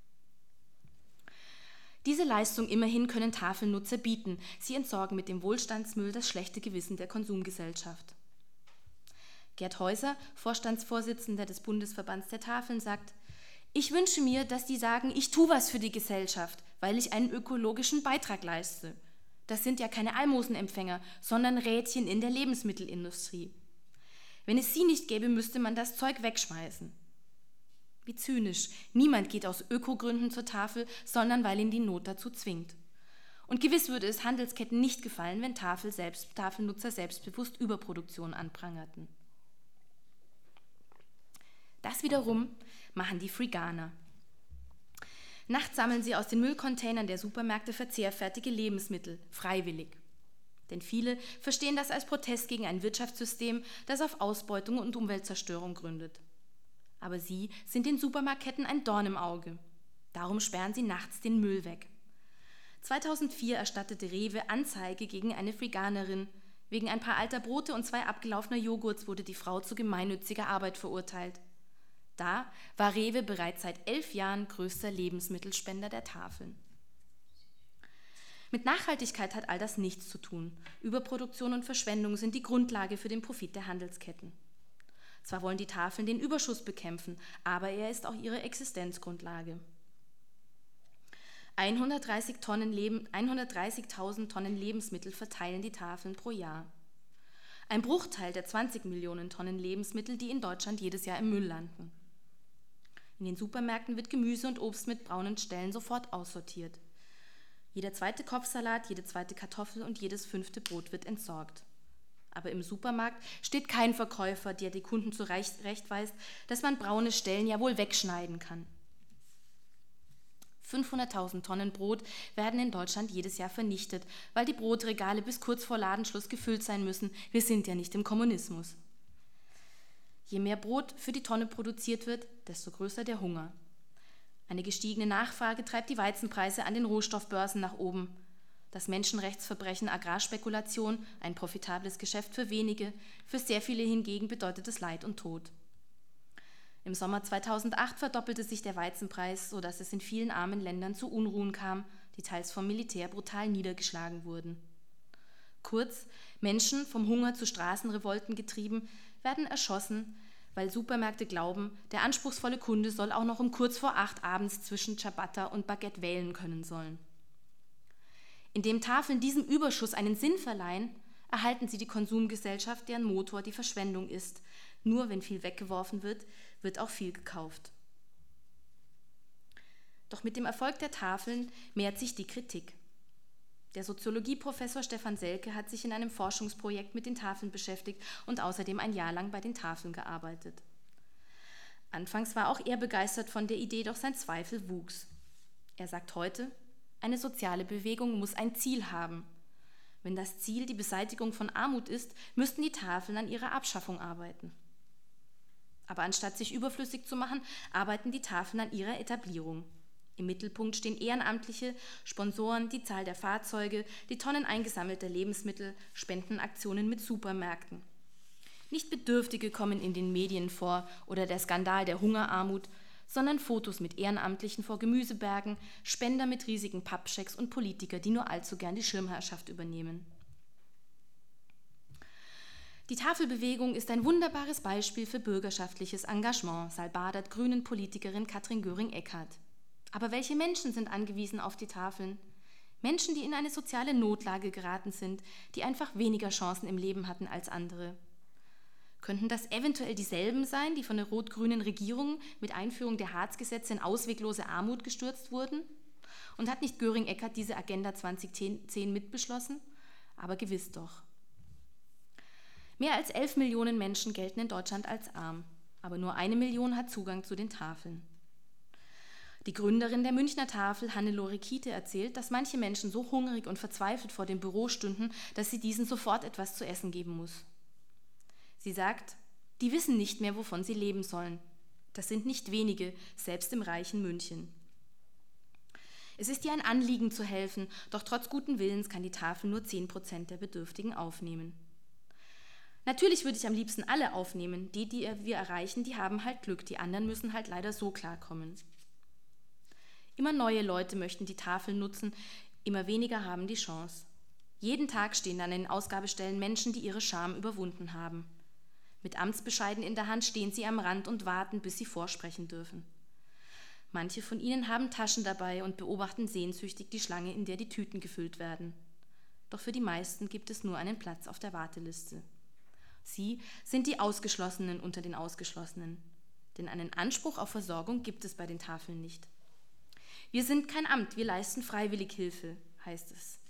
Diese Leistung immerhin können Tafelnutzer bieten. Sie entsorgen mit dem Wohlstandsmüll das schlechte Gewissen der Konsumgesellschaft. Gerd Häuser, Vorstandsvorsitzender des Bundesverbands der Tafeln, sagt: Ich wünsche mir, dass die sagen, ich tue was für die Gesellschaft, weil ich einen ökologischen Beitrag leiste. Das sind ja keine Almosenempfänger, sondern Rädchen in der Lebensmittelindustrie. Wenn es sie nicht gäbe, müsste man das Zeug wegschmeißen. Wie zynisch. Niemand geht aus Ökogründen zur Tafel, sondern weil ihn die Not dazu zwingt. Und gewiss würde es Handelsketten nicht gefallen, wenn Tafelnutzer selbstbewusst Überproduktion anprangerten. Das wiederum machen die Freeganer. Nachts sammeln sie aus den Müllcontainern der Supermärkte verzehrfertige Lebensmittel, freiwillig. Denn viele verstehen das als Protest gegen ein Wirtschaftssystem, das auf Ausbeutung und Umweltzerstörung gründet. Aber sie sind den Supermarktketten ein Dorn im Auge. Darum sperren sie nachts den Müll weg. 2004 erstattete Rewe Anzeige gegen eine Freeganerin. Wegen ein paar alter Brote und 2 abgelaufener Joghurts wurde die Frau zu gemeinnütziger Arbeit verurteilt. Da war Rewe bereits seit 11 Jahren größter Lebensmittelspender der Tafeln. Mit Nachhaltigkeit hat all das nichts zu tun. Überproduktion und Verschwendung sind die Grundlage für den Profit der Handelsketten. Zwar wollen die Tafeln den Überschuss bekämpfen, aber er ist auch ihre Existenzgrundlage. 130.000 Tonnen Lebensmittel verteilen die Tafeln pro Jahr. Ein Bruchteil der 20 Millionen Tonnen Lebensmittel, die in Deutschland jedes Jahr im Müll landen. In den Supermärkten wird Gemüse und Obst mit braunen Stellen sofort aussortiert. Jeder zweite Kopfsalat, jede zweite Kartoffel und jedes 5. Brot wird entsorgt. Aber im Supermarkt steht kein Verkäufer, der die Kunden zurechtweist, dass man braune Stellen ja wohl wegschneiden kann. 500.000 Tonnen Brot werden in Deutschland jedes Jahr vernichtet, weil die Brotregale bis kurz vor Ladenschluss gefüllt sein müssen. Wir sind ja nicht im Kommunismus. Je mehr Brot für die Tonne produziert wird, desto größer der Hunger. Eine gestiegene Nachfrage treibt die Weizenpreise an den Rohstoffbörsen nach oben. Das Menschenrechtsverbrechen Agrarspekulation, ein profitables Geschäft für wenige, für sehr viele hingegen bedeutet es Leid und Tod. Im Sommer 2008 verdoppelte sich der Weizenpreis, sodass es in vielen armen Ländern zu Unruhen kam, die teils vom Militär brutal niedergeschlagen wurden. Kurz, Menschen, vom Hunger zu Straßenrevolten getrieben, werden erschossen, weil Supermärkte glauben, der anspruchsvolle Kunde soll auch noch um kurz vor 8 abends zwischen Ciabatta und Baguette wählen können sollen. Indem Tafeln diesem Überschuss einen Sinn verleihen, erhalten sie die Konsumgesellschaft, deren Motor die Verschwendung ist. Nur wenn viel weggeworfen wird, wird auch viel gekauft. Doch mit dem Erfolg der Tafeln mehrt sich die Kritik. Der Soziologieprofessor Stefan Selke hat sich in einem Forschungsprojekt mit den Tafeln beschäftigt und außerdem ein Jahr lang bei den Tafeln gearbeitet. Anfangs war auch er begeistert von der Idee, doch sein Zweifel wuchs. Er sagt heute, eine soziale Bewegung muss ein Ziel haben. Wenn das Ziel die Beseitigung von Armut ist, müssten die Tafeln an ihrer Abschaffung arbeiten. Aber anstatt sich überflüssig zu machen, arbeiten die Tafeln an ihrer Etablierung. Im Mittelpunkt stehen Ehrenamtliche, Sponsoren, die Zahl der Fahrzeuge, die Tonnen eingesammelter Lebensmittel, Spendenaktionen mit Supermärkten. Nicht Bedürftige kommen in den Medien vor oder der Skandal der Hungerarmut, sondern Fotos mit Ehrenamtlichen vor Gemüsebergen, Spender mit riesigen Pappschecks und Politiker, die nur allzu gern die Schirmherrschaft übernehmen. Die Tafelbewegung ist ein wunderbares Beispiel für bürgerschaftliches Engagement, salbadert Grünen Politikerin Katrin Göring-Eckardt. Aber welche Menschen sind angewiesen auf die Tafeln? Menschen, die in eine soziale Notlage geraten sind, die einfach weniger Chancen im Leben hatten als andere. Könnten das eventuell dieselben sein, die von der rot-grünen Regierung mit Einführung der Harzgesetze in ausweglose Armut gestürzt wurden? Und hat nicht Göring-Eckardt diese Agenda 2010 mitbeschlossen? Aber gewiss doch. Mehr als 11 Millionen Menschen gelten in Deutschland als arm, aber nur 1 Million hat Zugang zu den Tafeln. Die Gründerin der Münchner Tafel, Hannelore Kiete, erzählt, dass manche Menschen so hungrig und verzweifelt vor dem Büro stünden, dass sie diesen sofort etwas zu essen geben muss. Sie sagt, die wissen nicht mehr, wovon sie leben sollen. Das sind nicht wenige, selbst im reichen München. Es ist ihr ein Anliegen zu helfen, doch trotz guten Willens kann die Tafel nur 10% der Bedürftigen aufnehmen. Natürlich würde ich am liebsten alle aufnehmen. Die wir erreichen, die haben halt Glück, die anderen müssen halt leider so klarkommen. Immer neue Leute möchten die Tafel nutzen, immer weniger haben die Chance. Jeden Tag stehen an den Ausgabestellen Menschen, die ihre Scham überwunden haben. Mit Amtsbescheiden in der Hand stehen sie am Rand und warten, bis sie vorsprechen dürfen. Manche von ihnen haben Taschen dabei und beobachten sehnsüchtig die Schlange, in der die Tüten gefüllt werden. Doch für die meisten gibt es nur einen Platz auf der Warteliste. Sie sind die Ausgeschlossenen unter den Ausgeschlossenen. Denn einen Anspruch auf Versorgung gibt es bei den Tafeln nicht. Wir sind kein Amt, wir leisten freiwillig Hilfe, heißt es.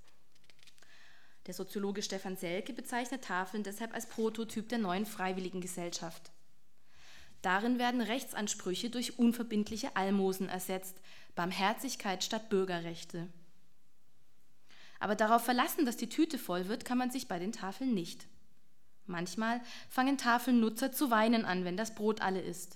Der Soziologe Stefan Selke bezeichnet Tafeln deshalb als Prototyp der neuen Freiwilligengesellschaft. Darin werden Rechtsansprüche durch unverbindliche Almosen ersetzt, Barmherzigkeit statt Bürgerrechte. Aber darauf verlassen, dass die Tüte voll wird, kann man sich bei den Tafeln nicht. Manchmal fangen Tafelnutzer zu weinen an, wenn das Brot alle ist.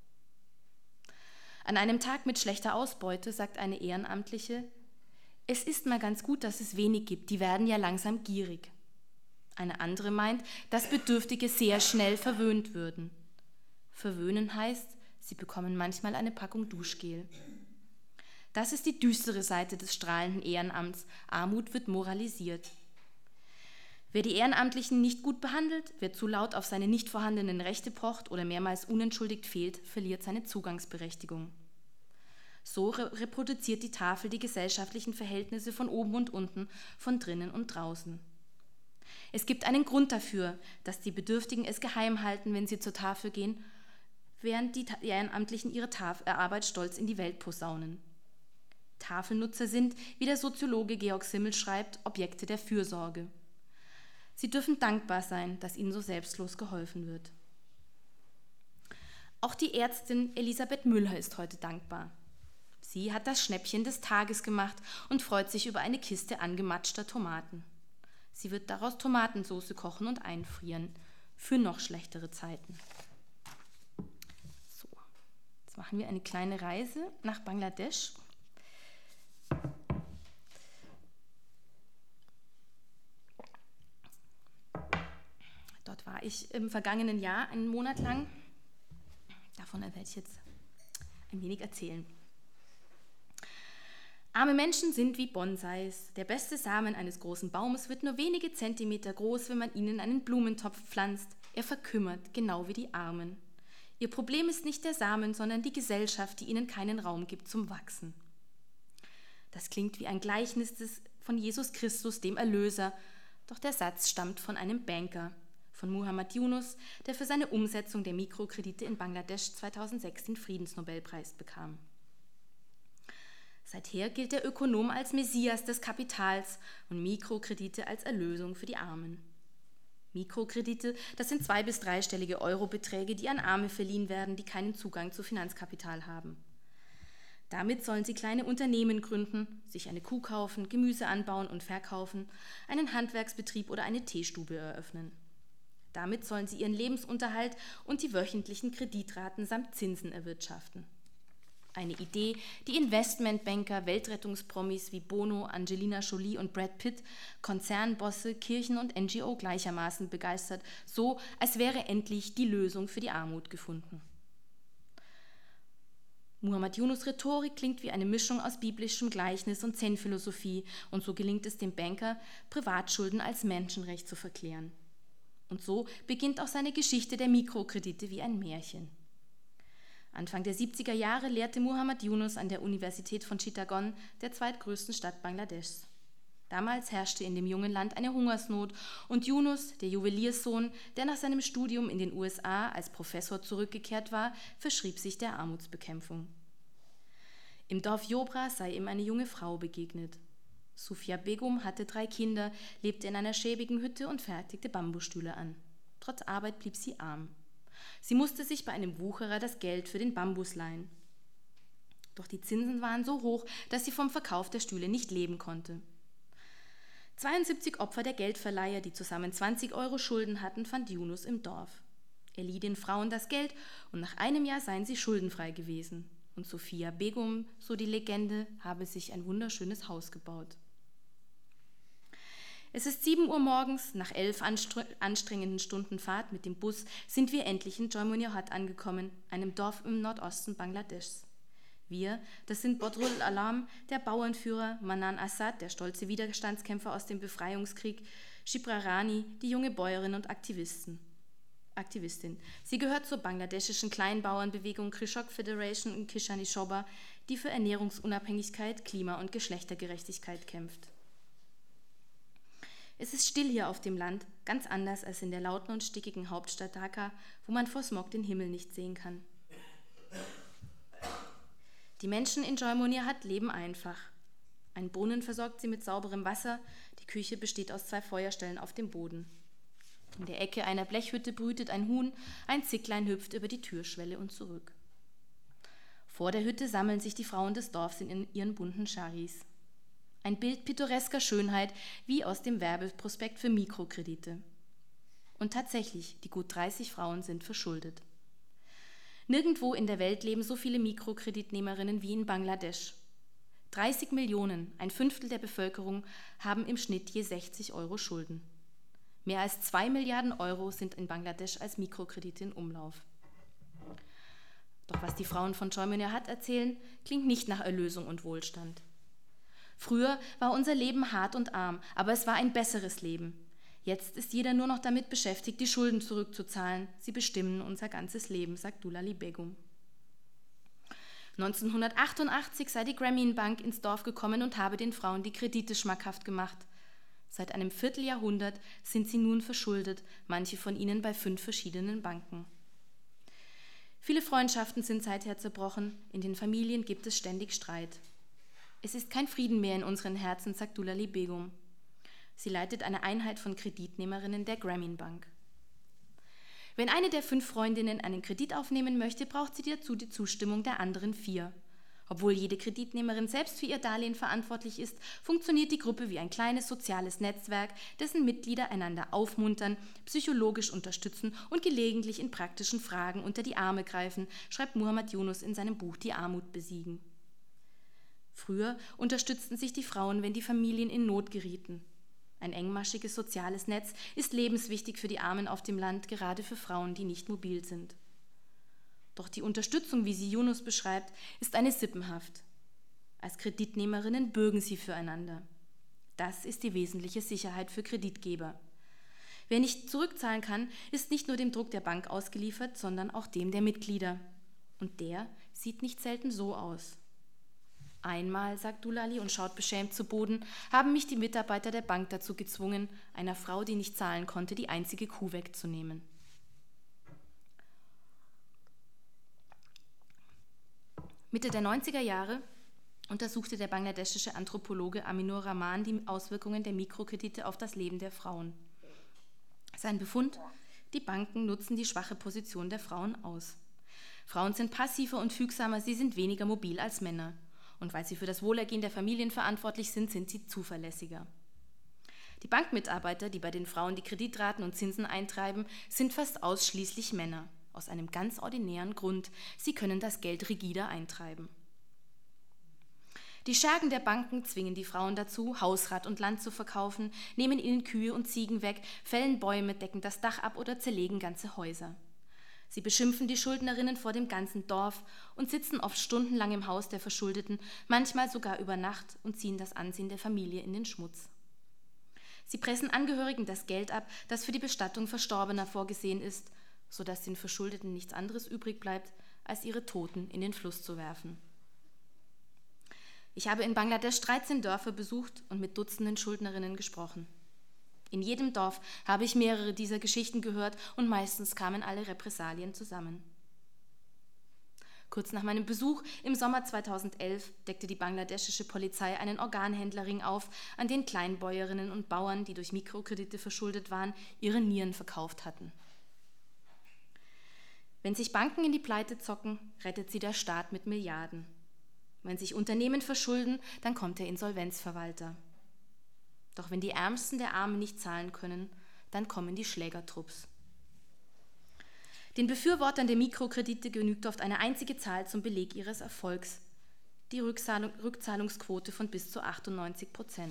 An einem Tag mit schlechter Ausbeute sagt eine Ehrenamtliche, es ist mal ganz gut, dass es wenig gibt, die werden ja langsam gierig. Eine andere meint, dass Bedürftige sehr schnell verwöhnt würden. Verwöhnen heißt, sie bekommen manchmal eine Packung Duschgel. Das ist die düstere Seite des strahlenden Ehrenamts. Armut wird moralisiert. Wer die Ehrenamtlichen nicht gut behandelt, wer zu laut auf seine nicht vorhandenen Rechte pocht oder mehrmals unentschuldigt fehlt, verliert seine Zugangsberechtigung. So reproduziert die Tafel die gesellschaftlichen Verhältnisse von oben und unten, von drinnen und draußen. Es gibt einen Grund dafür, dass die Bedürftigen es geheim halten, wenn sie zur Tafel gehen, während die Ehrenamtlichen ihre Arbeit stolz in die Welt posaunen. Tafelnutzer sind, wie der Soziologe Georg Simmel schreibt, Objekte der Fürsorge. Sie dürfen dankbar sein, dass ihnen so selbstlos geholfen wird. Auch die Ärztin Elisabeth Müller ist heute dankbar. Sie hat das Schnäppchen des Tages gemacht und freut sich über eine Kiste angematschter Tomaten. Sie wird daraus Tomatensauce kochen und einfrieren, für noch schlechtere Zeiten. So, jetzt machen wir eine kleine Reise nach Bangladesch. Dort war ich im vergangenen Jahr einen Monat lang. Davon werde ich jetzt ein wenig erzählen. Arme Menschen sind wie Bonsais. Der beste Samen eines großen Baumes wird nur wenige Zentimeter groß, wenn man ihn in einen Blumentopf pflanzt. Er verkümmert, genau wie die Armen. Ihr Problem ist nicht der Samen, sondern die Gesellschaft, die ihnen keinen Raum gibt zum Wachsen. Das klingt wie ein Gleichnis von Jesus Christus, dem Erlöser, doch der Satz stammt von einem Banker, von Muhammad Yunus, der für seine Umsetzung der Mikrokredite in Bangladesch 2006 den Friedensnobelpreis bekam. Seither gilt der Ökonom als Messias des Kapitals und Mikrokredite als Erlösung für die Armen. Mikrokredite, das sind 2- bis 3-stellige Eurobeträge, die an Arme verliehen werden, die keinen Zugang zu Finanzkapital haben. Damit sollen sie kleine Unternehmen gründen, sich eine Kuh kaufen, Gemüse anbauen und verkaufen, einen Handwerksbetrieb oder eine Teestube eröffnen. Damit sollen sie ihren Lebensunterhalt und die wöchentlichen Kreditraten samt Zinsen erwirtschaften. Eine Idee, die Investmentbanker, Weltrettungspromis wie Bono, Angelina Jolie und Brad Pitt, Konzernbosse, Kirchen und NGO gleichermaßen begeistert, so als wäre endlich die Lösung für die Armut gefunden. Muhammad Yunus' Rhetorik klingt wie eine Mischung aus biblischem Gleichnis und Zen-Philosophie, und so gelingt es dem Banker, Privatschulden als Menschenrecht zu verklären. Und so beginnt auch seine Geschichte der Mikrokredite wie ein Märchen. Anfang der 70er Jahre lehrte Muhammad Yunus an der Universität von Chittagong, der zweitgrößten Stadt Bangladeschs. Damals herrschte in dem jungen Land eine Hungersnot und Yunus, der Juwelierssohn, der nach seinem Studium in den USA als Professor zurückgekehrt war, verschrieb sich der Armutsbekämpfung. Im Dorf Jobra sei ihm eine junge Frau begegnet. Sufia Begum hatte 3 Kinder, lebte in einer schäbigen Hütte und fertigte Bambusstühle an. Trotz Arbeit blieb sie arm. Sie musste sich bei einem Wucherer das Geld für den Bambus leihen. Doch die Zinsen waren so hoch, dass sie vom Verkauf der Stühle nicht leben konnte. 72 Opfer der Geldverleiher, die zusammen 20 € Schulden hatten, fand Yunus im Dorf. Er lieh den Frauen das Geld und nach einem Jahr seien sie schuldenfrei gewesen. Und Sufia Begum, so die Legende, habe sich ein wunderschönes Haus gebaut. Es ist 7 Uhr morgens, nach 11 anstrengenden Stunden Fahrt mit dem Bus sind wir endlich in Joymunihat angekommen, einem Dorf im Nordosten Bangladeschs. Wir, das sind Bodrul Alam, der Bauernführer, Manan Assad, der stolze Widerstandskämpfer aus dem Befreiungskrieg, Shipra Rani, die junge Bäuerin und Aktivistin. Sie gehört zur bangladeschischen Kleinbauernbewegung Krishok Federation in Kishani Shoba, die für Ernährungsunabhängigkeit, Klima- und Geschlechtergerechtigkeit kämpft. Es ist still hier auf dem Land, ganz anders als in der lauten und stickigen Hauptstadt Dhaka, wo man vor Smog den Himmel nicht sehen kann. Die Menschen in Joymunihat leben einfach. Ein Brunnen versorgt sie mit sauberem Wasser, die Küche besteht aus 2 Feuerstellen auf dem Boden. In der Ecke einer Blechhütte brütet ein Huhn, ein Zicklein hüpft über die Türschwelle und zurück. Vor der Hütte sammeln sich die Frauen des Dorfs in ihren bunten Scharis. Ein Bild pittoresker Schönheit, wie aus dem Werbeprospekt für Mikrokredite. Und tatsächlich, die gut 30 Frauen sind verschuldet. Nirgendwo in der Welt leben so viele Mikrokreditnehmerinnen wie in Bangladesch. 30 Millionen, ein Fünftel der Bevölkerung, haben im Schnitt je 60 € Schulden. Mehr als 2 Milliarden € sind in Bangladesch als Mikrokredite in Umlauf. Doch was die Frauen von Joymunihat erzählen, klingt nicht nach Erlösung und Wohlstand. Früher war unser Leben hart und arm, aber es war ein besseres Leben. Jetzt ist jeder nur noch damit beschäftigt, die Schulden zurückzuzahlen. Sie bestimmen unser ganzes Leben, sagt Dulali Begum. 1988 sei die Grameen Bank ins Dorf gekommen und habe den Frauen die Kredite schmackhaft gemacht. Seit einem Vierteljahrhundert sind sie nun verschuldet, manche von ihnen bei 5 verschiedenen Banken. Viele Freundschaften sind seither zerbrochen, in den Familien gibt es ständig Streit. Es ist kein Frieden mehr in unseren Herzen, sagt Dulali Begum. Sie leitet eine Einheit von Kreditnehmerinnen der Grameen Bank. Wenn eine der 5 Freundinnen einen Kredit aufnehmen möchte, braucht sie dazu die Zustimmung der anderen 4. Obwohl jede Kreditnehmerin selbst für ihr Darlehen verantwortlich ist, funktioniert die Gruppe wie ein kleines soziales Netzwerk, dessen Mitglieder einander aufmuntern, psychologisch unterstützen und gelegentlich in praktischen Fragen unter die Arme greifen, schreibt Muhammad Yunus in seinem Buch Die Armut besiegen. Früher unterstützten sich die Frauen, wenn die Familien in Not gerieten. Ein engmaschiges soziales Netz ist lebenswichtig für die Armen auf dem Land, gerade für Frauen, die nicht mobil sind. Doch die Unterstützung, wie sie Yunus beschreibt, ist eine Sippenhaft. Als Kreditnehmerinnen bürgen sie füreinander. Das ist die wesentliche Sicherheit für Kreditgeber. Wer nicht zurückzahlen kann, ist nicht nur dem Druck der Bank ausgeliefert, sondern auch dem der Mitglieder. Und der sieht nicht selten so aus. Einmal, sagt Dulali und schaut beschämt zu Boden, haben mich die Mitarbeiter der Bank dazu gezwungen, einer Frau, die nicht zahlen konnte, die einzige Kuh wegzunehmen. Mitte der 90er Jahre untersuchte der bangladeschische Anthropologe Aminur Rahman die Auswirkungen der Mikrokredite auf das Leben der Frauen. Sein Befund: Die Banken nutzen die schwache Position der Frauen aus. Frauen sind passiver und fügsamer, sie sind weniger mobil als Männer. Und weil sie für das Wohlergehen der Familien verantwortlich sind, sind sie zuverlässiger. Die Bankmitarbeiter, die bei den Frauen die Kreditraten und Zinsen eintreiben, sind fast ausschließlich Männer. Aus einem ganz ordinären Grund: Sie können das Geld rigider eintreiben. Die Schergen der Banken zwingen die Frauen dazu, Hausrat und Land zu verkaufen, nehmen ihnen Kühe und Ziegen weg, fällen Bäume, decken das Dach ab oder zerlegen ganze Häuser. Sie beschimpfen die Schuldnerinnen vor dem ganzen Dorf und sitzen oft stundenlang im Haus der Verschuldeten, manchmal sogar über Nacht und ziehen das Ansehen der Familie in den Schmutz. Sie pressen Angehörigen das Geld ab, das für die Bestattung Verstorbener vorgesehen ist, sodass den Verschuldeten nichts anderes übrig bleibt, als ihre Toten in den Fluss zu werfen. Ich habe in Bangladesch 13 Dörfer besucht und mit Dutzenden Schuldnerinnen gesprochen. In jedem Dorf habe ich mehrere dieser Geschichten gehört und meistens kamen alle Repressalien zusammen. Kurz nach meinem Besuch im Sommer 2011 deckte die bangladeschische Polizei einen Organhändlerring auf, an den Kleinbäuerinnen und Bauern, die durch Mikrokredite verschuldet waren, ihre Nieren verkauft hatten. Wenn sich Banken in die Pleite zocken, rettet sie der Staat mit Milliarden. Wenn sich Unternehmen verschulden, dann kommt der Insolvenzverwalter. Doch wenn die Ärmsten der Armen nicht zahlen können, dann kommen die Schlägertrupps. Den Befürwortern der Mikrokredite genügt oft eine einzige Zahl zum Beleg ihres Erfolgs: die Rückzahlungsquote von bis zu 98%.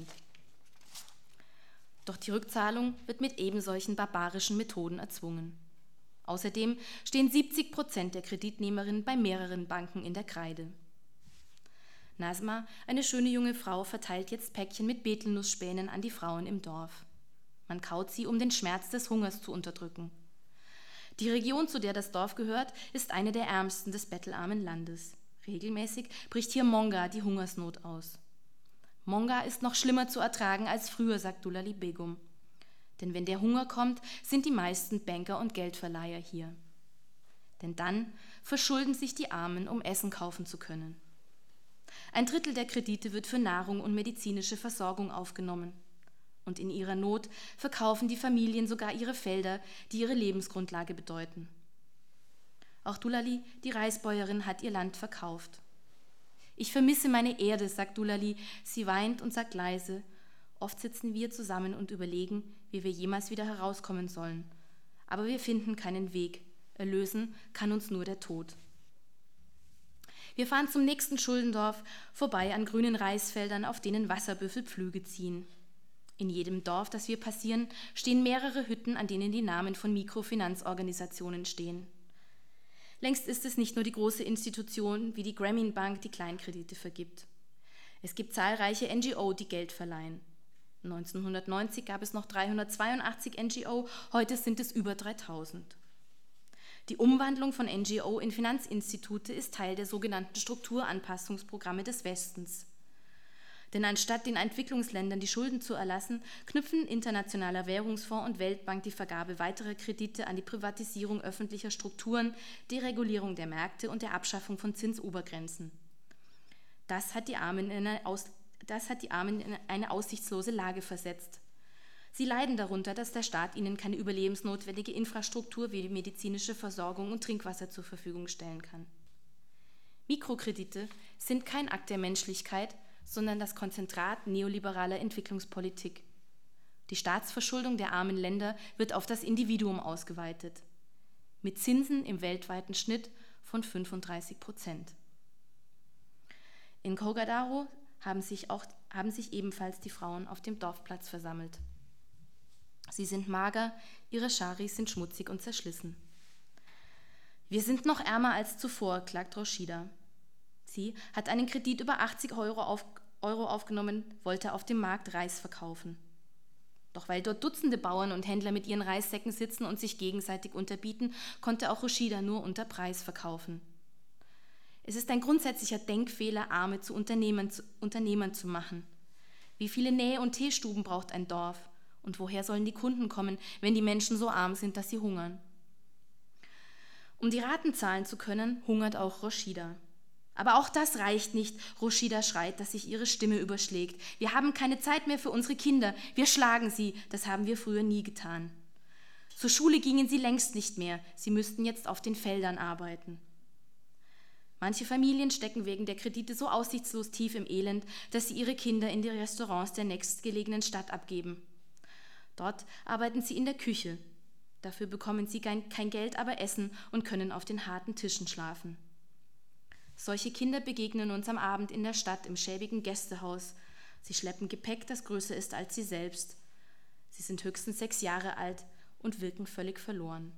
Doch die Rückzahlung wird mit ebensolchen barbarischen Methoden erzwungen. Außerdem stehen 70% der Kreditnehmerinnen bei mehreren Banken in der Kreide. Nasma, eine schöne junge Frau, verteilt jetzt Päckchen mit Betelnussspänen an die Frauen im Dorf. Man kaut sie, um den Schmerz des Hungers zu unterdrücken. Die Region, zu der das Dorf gehört, ist eine der ärmsten des bettelarmen Landes. Regelmäßig bricht hier Monga, die Hungersnot, aus. Monga ist noch schlimmer zu ertragen als früher, sagt Dulali Begum. Denn wenn der Hunger kommt, sind die meisten Banker und Geldverleiher hier. Denn dann verschulden sich die Armen, um Essen kaufen zu können. Ein Drittel der Kredite wird für Nahrung und medizinische Versorgung aufgenommen. Und in ihrer Not verkaufen die Familien sogar ihre Felder, die ihre Lebensgrundlage bedeuten. Auch Dulali, die Reisbäuerin, hat ihr Land verkauft. Ich vermisse meine Erde, sagt Dulali. Sie weint und sagt leise: Oft sitzen wir zusammen und überlegen, wie wir jemals wieder herauskommen sollen. Aber wir finden keinen Weg. Erlösen kann uns nur der Tod. Wir fahren zum nächsten Schuldendorf, vorbei an grünen Reisfeldern, auf denen Wasserbüffel Pflüge ziehen. In jedem Dorf, das wir passieren, stehen mehrere Hütten, an denen die Namen von Mikrofinanzorganisationen stehen. Längst ist es nicht nur die große Institution wie die Grameen Bank, die Kleinkredite vergibt. Es gibt zahlreiche NGO, die Geld verleihen. 1990 gab es noch 382 NGO, heute sind es über 3000. Die Umwandlung von NGO in Finanzinstitute ist Teil der sogenannten Strukturanpassungsprogramme des Westens. Denn anstatt den Entwicklungsländern die Schulden zu erlassen, knüpfen Internationaler Währungsfonds und Weltbank die Vergabe weiterer Kredite an die Privatisierung öffentlicher Strukturen, Deregulierung der Märkte und der Abschaffung von Zinsobergrenzen. Das hat die Armen in eine aussichtslose Lage versetzt. Sie leiden darunter, dass der Staat ihnen keine überlebensnotwendige Infrastruktur wie die medizinische Versorgung und Trinkwasser zur Verfügung stellen kann. Mikrokredite sind kein Akt der Menschlichkeit, sondern das Konzentrat neoliberaler Entwicklungspolitik. Die Staatsverschuldung der armen Länder wird auf das Individuum ausgeweitet, mit Zinsen im weltweiten Schnitt von 35%. In Kogadaro haben sich ebenfalls die Frauen auf dem Dorfplatz versammelt. Sie sind mager, ihre Scharis sind schmutzig und zerschlissen. Wir sind noch ärmer als zuvor, klagt Roshida. Sie hat einen Kredit über 80 Euro aufgenommen, wollte auf dem Markt Reis verkaufen. Doch weil dort Dutzende Bauern und Händler mit ihren Reissäcken sitzen und sich gegenseitig unterbieten, konnte auch Roshida nur unter Preis verkaufen. Es ist ein grundsätzlicher Denkfehler, Arme zu Unternehmern zu machen. Wie viele Näh- und Teestuben braucht ein Dorf? Und woher sollen die Kunden kommen, wenn die Menschen so arm sind, dass sie hungern? Um die Raten zahlen zu können, hungert auch Roshida. Aber auch das reicht nicht. Roshida schreit, dass sich ihre Stimme überschlägt. Wir haben keine Zeit mehr für unsere Kinder. Wir schlagen sie. Das haben wir früher nie getan. Zur Schule gingen sie längst nicht mehr. Sie müssten jetzt auf den Feldern arbeiten. Manche Familien stecken wegen der Kredite so aussichtslos tief im Elend, dass sie ihre Kinder in die Restaurants der nächstgelegenen Stadt abgeben. Dort arbeiten sie in der Küche. Dafür bekommen sie kein Geld, aber Essen und können auf den harten Tischen schlafen. Solche Kinder begegnen uns am Abend in der Stadt im schäbigen Gästehaus. Sie schleppen Gepäck, das größer ist als sie selbst. Sie sind höchstens 6 Jahre alt und wirken völlig verloren.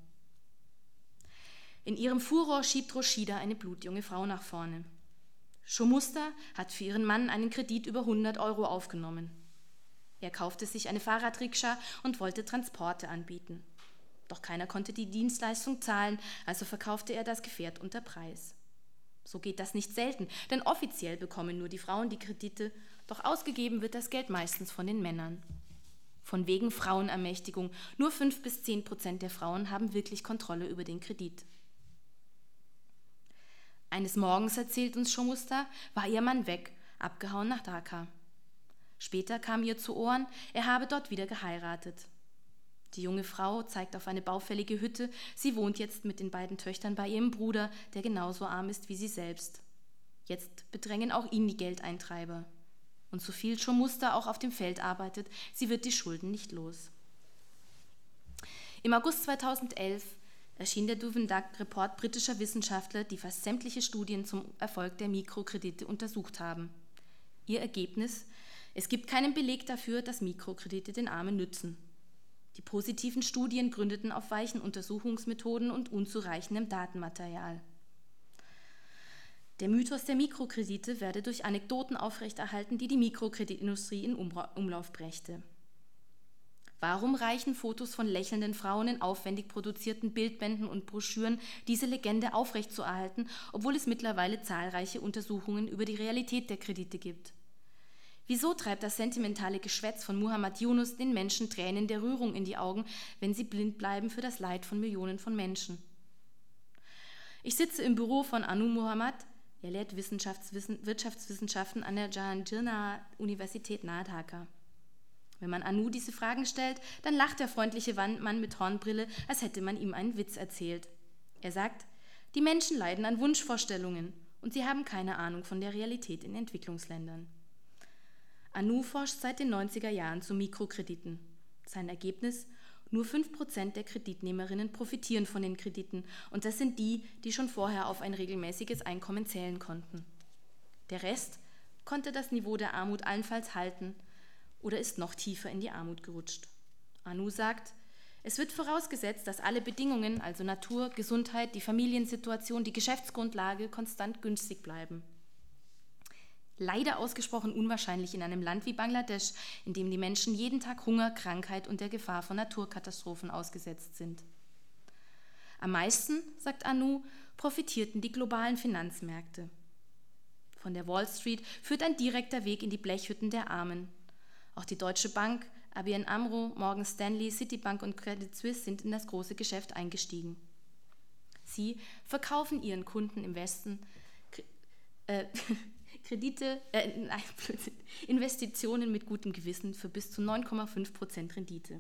In ihrem Furor schiebt Roshida eine blutjunge Frau nach vorne. Shomusta hat für ihren Mann einen Kredit über 100 € aufgenommen. Er kaufte sich eine Fahrradrikscha und wollte Transporte anbieten. Doch keiner konnte die Dienstleistung zahlen, also verkaufte er das Gefährt unter Preis. So geht das nicht selten, denn offiziell bekommen nur die Frauen die Kredite, doch ausgegeben wird das Geld meistens von den Männern. Von wegen Frauenermächtigung, nur 5-10% der Frauen haben wirklich Kontrolle über den Kredit. Eines Morgens, erzählt uns Shomusta, war ihr Mann weg, abgehauen nach Dhaka. Später kam ihr zu Ohren, er habe dort wieder geheiratet. Die junge Frau zeigt auf eine baufällige Hütte, sie wohnt jetzt mit den beiden Töchtern bei ihrem Bruder, der genauso arm ist wie sie selbst. Jetzt bedrängen auch ihn die Geldeintreiber. Und so viel Shomusta auch auf dem Feld arbeitet, sie wird die Schulden nicht los. Im August 2011 erschien der Duvendag-Report britischer Wissenschaftler, die fast sämtliche Studien zum Erfolg der Mikrokredite untersucht haben. Ihr Ergebnis: Es gibt keinen Beleg dafür, dass Mikrokredite den Armen nützen. Die positiven Studien gründeten auf weichen Untersuchungsmethoden und unzureichendem Datenmaterial. Der Mythos der Mikrokredite werde durch Anekdoten aufrechterhalten, die die Mikrokreditindustrie in Umlauf brächte. Warum reichen Fotos von lächelnden Frauen in aufwendig produzierten Bildbänden und Broschüren, diese Legende aufrechtzuerhalten, obwohl es mittlerweile zahlreiche Untersuchungen über die Realität der Kredite gibt? Wieso treibt das sentimentale Geschwätz von Muhammad Yunus den Menschen Tränen der Rührung in die Augen, wenn sie blind bleiben für das Leid von Millionen von Menschen? Ich sitze im Büro von Anu Muhammad. Er lehrt Wirtschaftswissenschaften an der Jahangirdar-Universität nahe Dhaka. Wenn man Anu diese Fragen stellt, dann lacht der freundliche Mann mit Hornbrille, als hätte man ihm einen Witz erzählt. Er sagt, die Menschen leiden an Wunschvorstellungen und sie haben keine Ahnung von der Realität in Entwicklungsländern. Anu forscht seit den 90er Jahren zu Mikrokrediten. Sein Ergebnis: Nur 5% der Kreditnehmerinnen profitieren von den Krediten und das sind die, die schon vorher auf ein regelmäßiges Einkommen zählen konnten. Der Rest konnte das Niveau der Armut allenfalls halten oder ist noch tiefer in die Armut gerutscht. Anu sagt, es wird vorausgesetzt, dass alle Bedingungen, also Natur, Gesundheit, die Familiensituation, die Geschäftsgrundlage konstant günstig bleiben. Leider ausgesprochen unwahrscheinlich in einem Land wie Bangladesch, in dem die Menschen jeden Tag Hunger, Krankheit und der Gefahr von Naturkatastrophen ausgesetzt sind. Am meisten, sagt Anu, profitierten die globalen Finanzmärkte. Von der Wall Street führt ein direkter Weg in die Blechhütten der Armen. Auch die Deutsche Bank, ABN AMRO, Morgan Stanley, Citibank und Credit Suisse sind in das große Geschäft eingestiegen. Sie verkaufen ihren Kunden im Westen Investitionen mit gutem Gewissen für bis zu 9,5% Rendite.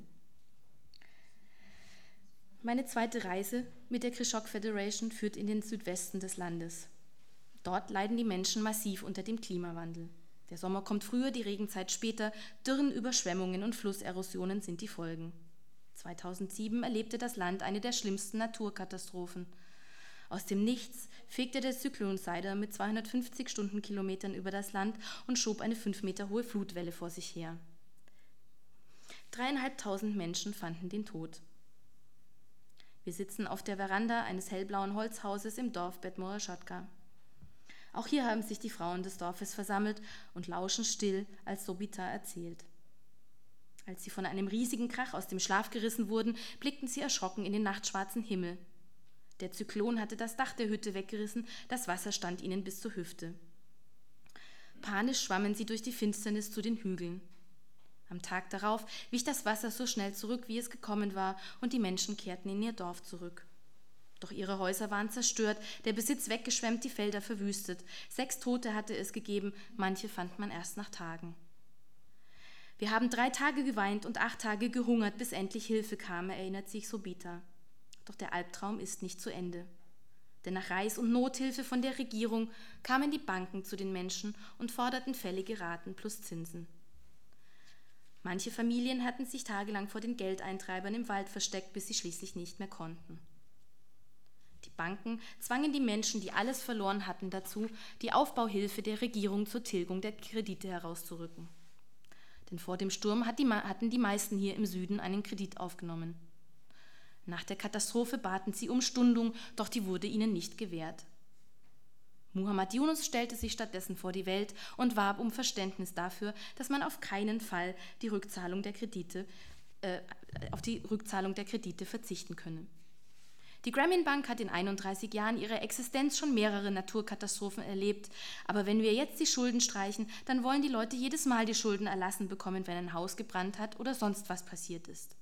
Meine zweite Reise mit der Krishok Federation führt in den Südwesten des Landes. Dort leiden die Menschen massiv unter dem Klimawandel. Der Sommer kommt früher, die Regenzeit später, Dürren, Überschwemmungen und Flusserosionen sind die Folgen. 2007 erlebte das Land eine der schlimmsten Naturkatastrophen. Aus dem Nichts fegte der Zyklon Sidr mit 250 Stundenkilometern über das Land und schob eine 5 Meter hohe Flutwelle vor sich her. 3.500 Menschen fanden den Tod. Wir sitzen auf der Veranda eines hellblauen Holzhauses im Dorf Betmora-Shotka. Auch hier haben sich die Frauen des Dorfes versammelt und lauschen still, als Sobita erzählt. Als sie von einem riesigen Krach aus dem Schlaf gerissen wurden, blickten sie erschrocken in den nachtschwarzen Himmel. Der Zyklon hatte das Dach der Hütte weggerissen, das Wasser stand ihnen bis zur Hüfte. Panisch schwammen sie durch die Finsternis zu den Hügeln. Am Tag darauf wich das Wasser so schnell zurück, wie es gekommen war, und die Menschen kehrten in ihr Dorf zurück. Doch ihre Häuser waren zerstört, der Besitz weggeschwemmt, die Felder verwüstet. 6 Tote hatte es gegeben, manche fand man erst nach Tagen. Wir haben 3 Tage geweint und 8 Tage gehungert, bis endlich Hilfe kam, erinnert sich Sobita. Doch der Albtraum ist nicht zu Ende. Denn nach Reis- und Nothilfe von der Regierung kamen die Banken zu den Menschen und forderten fällige Raten plus Zinsen. Manche Familien hatten sich tagelang vor den Geldeintreibern im Wald versteckt, bis sie schließlich nicht mehr konnten. Die Banken zwangen die Menschen, die alles verloren hatten, dazu, die Aufbauhilfe der Regierung zur Tilgung der Kredite herauszurücken. Denn vor dem Sturm hatten die meisten hier im Süden einen Kredit aufgenommen. Nach der Katastrophe baten sie um Stundung, doch die wurde ihnen nicht gewährt. Muhammad Yunus stellte sich stattdessen vor die Welt und warb um Verständnis dafür, dass man auf keinen Fall auf die Rückzahlung der Kredite verzichten könne. Die Grameen-Bank hat in 31 Jahren ihrer Existenz schon mehrere Naturkatastrophen erlebt, aber wenn wir jetzt die Schulden streichen, dann wollen die Leute jedes Mal die Schulden erlassen bekommen, wenn ein Haus gebrannt hat oder sonst was passiert ist.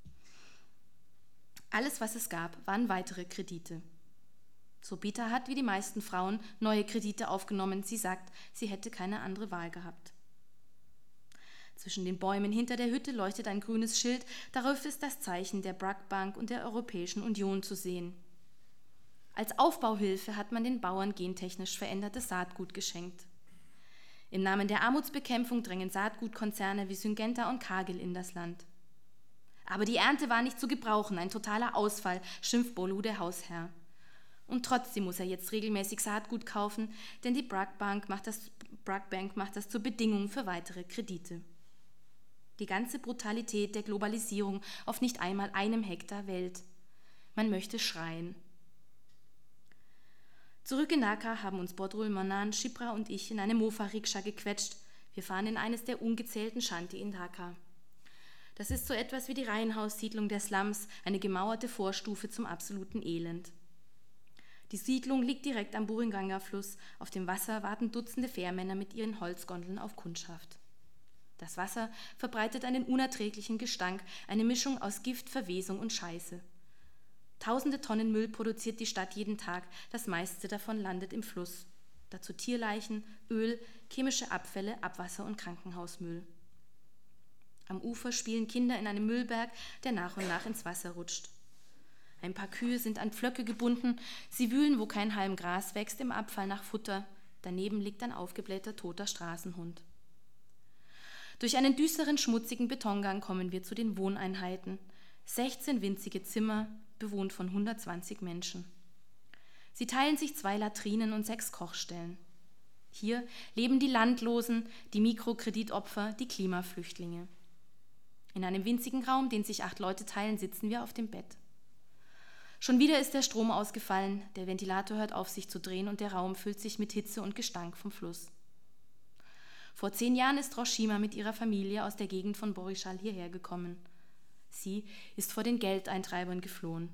Alles, was es gab, waren weitere Kredite. Sobita hat, wie die meisten Frauen, neue Kredite aufgenommen. Sie sagt, sie hätte keine andere Wahl gehabt. Zwischen den Bäumen hinter der Hütte leuchtet ein grünes Schild, darauf ist das Zeichen der BRAC Bank und der Europäischen Union zu sehen. Als Aufbauhilfe hat man den Bauern gentechnisch verändertes Saatgut geschenkt. Im Namen der Armutsbekämpfung drängen Saatgutkonzerne wie Syngenta und Cargill in das Land. Aber die Ernte war nicht zu gebrauchen, ein totaler Ausfall, schimpft Bolu, der Hausherr. Und trotzdem muss er jetzt regelmäßig Saatgut kaufen, denn die BRAC Bank macht das zur Bedingung für weitere Kredite. Die ganze Brutalität der Globalisierung auf nicht einmal einem Hektar Welt. Man möchte schreien. Zurück in Dhaka haben uns Bodrul Manan, Shipra und ich in eine Mofa-Rikscha gequetscht. Wir fahren in eines der ungezählten Shanti in Dhaka. Das ist so etwas wie die Reihenhaussiedlung der Slums, eine gemauerte Vorstufe zum absoluten Elend. Die Siedlung liegt direkt am Buriganga-Fluss. Auf dem Wasser warten Dutzende Fährmänner mit ihren Holzgondeln auf Kundschaft. Das Wasser verbreitet einen unerträglichen Gestank, eine Mischung aus Gift, Verwesung und Scheiße. Tausende Tonnen Müll produziert die Stadt jeden Tag, das meiste davon landet im Fluss. Dazu Tierleichen, Öl, chemische Abfälle, Abwasser und Krankenhausmüll. Am Ufer spielen Kinder in einem Müllberg, der nach und nach ins Wasser rutscht. Ein paar Kühe sind an Pflöcke gebunden, sie wühlen, wo kein Halm Gras wächst, im Abfall nach Futter. Daneben liegt ein aufgeblähter toter Straßenhund. Durch einen düsteren, schmutzigen Betongang kommen wir zu den Wohneinheiten. 16 winzige Zimmer, bewohnt von 120 Menschen. Sie teilen sich 2 Latrinen und 6 Kochstellen. Hier leben die Landlosen, die Mikrokreditopfer, die Klimaflüchtlinge. In einem winzigen Raum, den sich 8 Leute teilen, sitzen wir auf dem Bett. Schon wieder ist der Strom ausgefallen, der Ventilator hört auf, sich zu drehen und der Raum füllt sich mit Hitze und Gestank vom Fluss. Vor 10 Jahren ist Roshima mit ihrer Familie aus der Gegend von Borishal hierher gekommen. Sie ist vor den Geldeintreibern geflohen.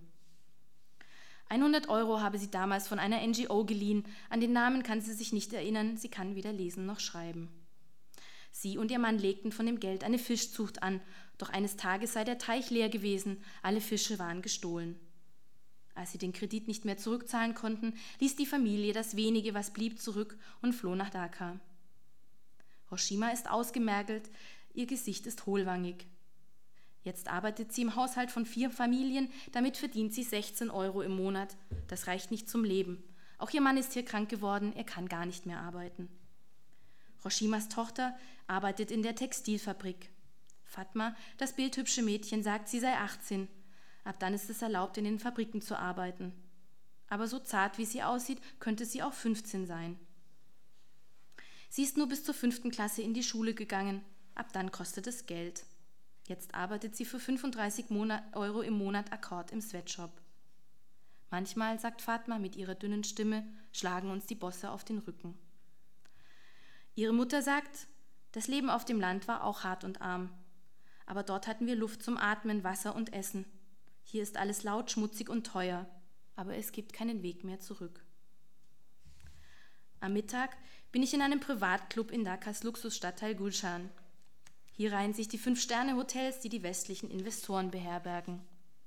100 € habe sie damals von einer NGO geliehen, an den Namen kann sie sich nicht erinnern, sie kann weder lesen noch schreiben. Sie und ihr Mann legten von dem Geld eine Fischzucht an, doch eines Tages sei der Teich leer gewesen, alle Fische waren gestohlen. Als sie den Kredit nicht mehr zurückzahlen konnten, ließ die Familie das wenige, was blieb, zurück und floh nach Dhaka. Roshima ist ausgemergelt, ihr Gesicht ist hohlwangig. Jetzt arbeitet sie im Haushalt von 4 Familien, damit verdient sie 16 € im Monat. Das reicht nicht zum Leben. Auch ihr Mann ist hier krank geworden, er kann gar nicht mehr arbeiten. Roshimas Tochter arbeitet in der Textilfabrik. Fatma, das bildhübsche Mädchen, sagt, sie sei 18. Ab dann ist es erlaubt, in den Fabriken zu arbeiten. Aber so zart, wie sie aussieht, könnte sie auch 15 sein. Sie ist nur bis zur 5. Klasse in die Schule gegangen. Ab dann kostet es Geld. Jetzt arbeitet sie für 35 € im Monat Akkord im Sweatshop. Manchmal, sagt Fatma mit ihrer dünnen Stimme, schlagen uns die Bosse auf den Rücken. Ihre Mutter sagt, das Leben auf dem Land war auch hart und arm. Aber dort hatten wir Luft zum Atmen, Wasser und Essen. Hier ist alles laut, schmutzig und teuer, aber es gibt keinen Weg mehr zurück. Am Mittag bin ich in einem Privatclub in Dhakas Luxusstadtteil Gulshan. Hier reihen sich die 5-Sterne-Hotels, die die westlichen Investoren beherbergen.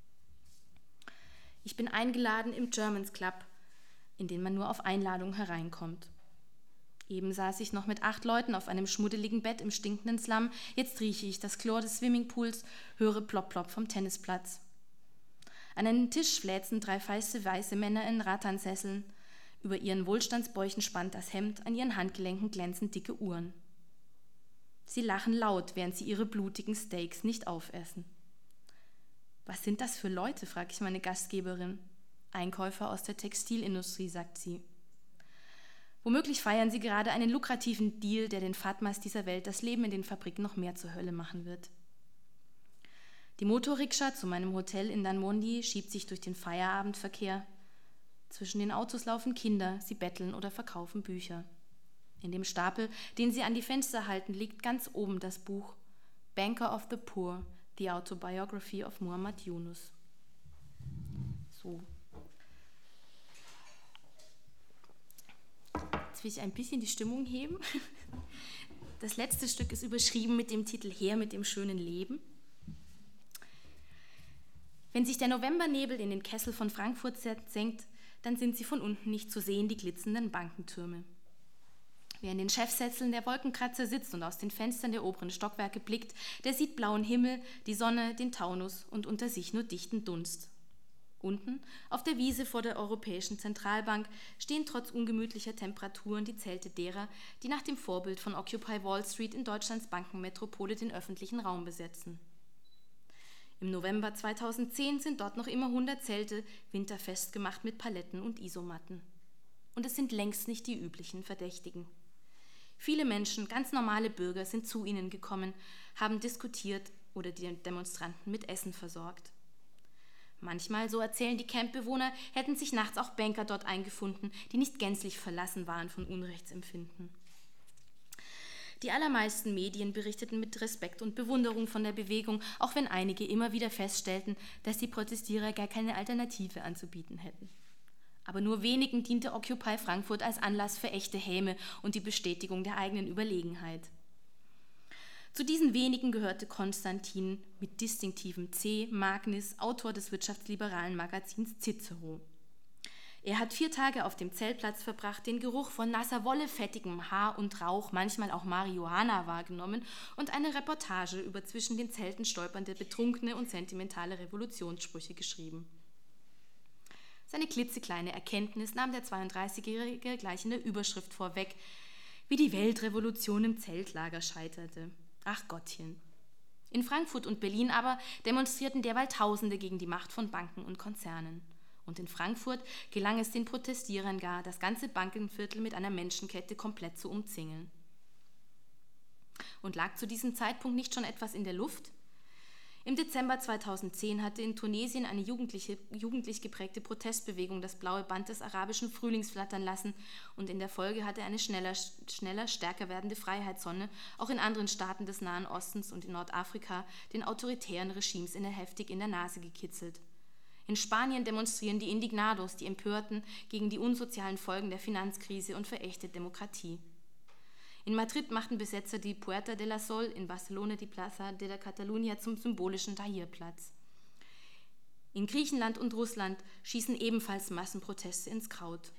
Ich bin eingeladen im Germans Club, in den man nur auf Einladung hereinkommt. Eben saß ich noch mit 8 Leuten auf einem schmuddeligen Bett im stinkenden Slum, jetzt rieche ich das Chlor des Swimmingpools, höre Plop-Plop vom Tennisplatz. An einem Tisch fläzen 3 weiße Männer in Rattansesseln. Über ihren Wohlstandsbäuchen spannt das Hemd, an ihren Handgelenken glänzen dicke Uhren. Sie lachen laut, während sie ihre blutigen Steaks nicht aufessen. Was sind das für Leute, frage ich meine Gastgeberin. Einkäufer aus der Textilindustrie, sagt sie. Womöglich feiern sie gerade einen lukrativen Deal, der den Fatmas dieser Welt das Leben in den Fabriken noch mehr zur Hölle machen wird. Die Motorrikscha zu meinem Hotel in Dhanmondi schiebt sich durch den Feierabendverkehr. Zwischen den Autos laufen Kinder, sie betteln oder verkaufen Bücher. In dem Stapel, den sie an die Fenster halten, liegt ganz oben das Buch Banker of the Poor, The Autobiography of Muhammad Yunus. So. Jetzt will ich ein bisschen die Stimmung heben. Das letzte Stück ist überschrieben mit dem Titel Her mit dem schönen Leben. Wenn sich der Novembernebel in den Kessel von Frankfurt senkt, dann sind sie von unten nicht zu sehen, die glitzernden Bankentürme. Wer in den Chefsesseln der Wolkenkratzer sitzt und aus den Fenstern der oberen Stockwerke blickt, der sieht blauen Himmel, die Sonne, den Taunus und unter sich nur dichten Dunst. Unten, auf der Wiese vor der Europäischen Zentralbank, stehen trotz ungemütlicher Temperaturen die Zelte derer, die nach dem Vorbild von Occupy Wall Street in Deutschlands Bankenmetropole den öffentlichen Raum besetzen. Im November 2010 sind dort noch immer 100 Zelte winterfest gemacht mit Paletten und Isomatten. Und es sind längst nicht die üblichen Verdächtigen. Viele Menschen, ganz normale Bürger, sind zu ihnen gekommen, haben diskutiert oder die Demonstranten mit Essen versorgt. Manchmal, so erzählen die Campbewohner, hätten sich nachts auch Banker dort eingefunden, die nicht gänzlich verlassen waren von Unrechtsempfinden. Die allermeisten Medien berichteten mit Respekt und Bewunderung von der Bewegung, auch wenn einige immer wieder feststellten, dass die Protestierer gar keine Alternative anzubieten hätten. Aber nur wenigen diente Occupy Frankfurt als Anlass für echte Häme und die Bestätigung der eigenen Überlegenheit. Zu diesen wenigen gehörte Konstantin mit distinktivem C. Magnis, Autor des wirtschaftsliberalen Magazins Cicero. Er hat 4 Tage auf dem Zeltplatz verbracht, den Geruch von nasser Wolle, fettigem Haar und Rauch, manchmal auch Marihuana wahrgenommen und eine Reportage über zwischen den Zelten stolpernde, betrunkene und sentimentale Revolutionssprüche geschrieben. Seine klitzekleine Erkenntnis nahm der 32-Jährige gleich in der Überschrift vorweg, wie die Weltrevolution im Zeltlager scheiterte. Ach Gottchen. In Frankfurt und Berlin aber demonstrierten derweil Tausende gegen die Macht von Banken und Konzernen. Und in Frankfurt gelang es den Protestierern gar, das ganze Bankenviertel mit einer Menschenkette komplett zu umzingeln. Und lag zu diesem Zeitpunkt nicht schon etwas in der Luft? Im Dezember 2010 hatte in Tunesien eine jugendlich geprägte Protestbewegung das blaue Band des arabischen Frühlings flattern lassen und in der Folge hatte eine schneller, stärker werdende Freiheitssonne auch in anderen Staaten des Nahen Ostens und in Nordafrika den autoritären Regimes heftig in der Nase gekitzelt. In Spanien demonstrieren die Indignados, die Empörten, gegen die unsozialen Folgen der Finanzkrise und für echte Demokratie. In Madrid machten Besetzer die Puerta de la Sol, in Barcelona die Plaza de la Catalunya zum symbolischen Tahrirplatz. In Griechenland und Russland schießen ebenfalls Massenproteste ins Kraut.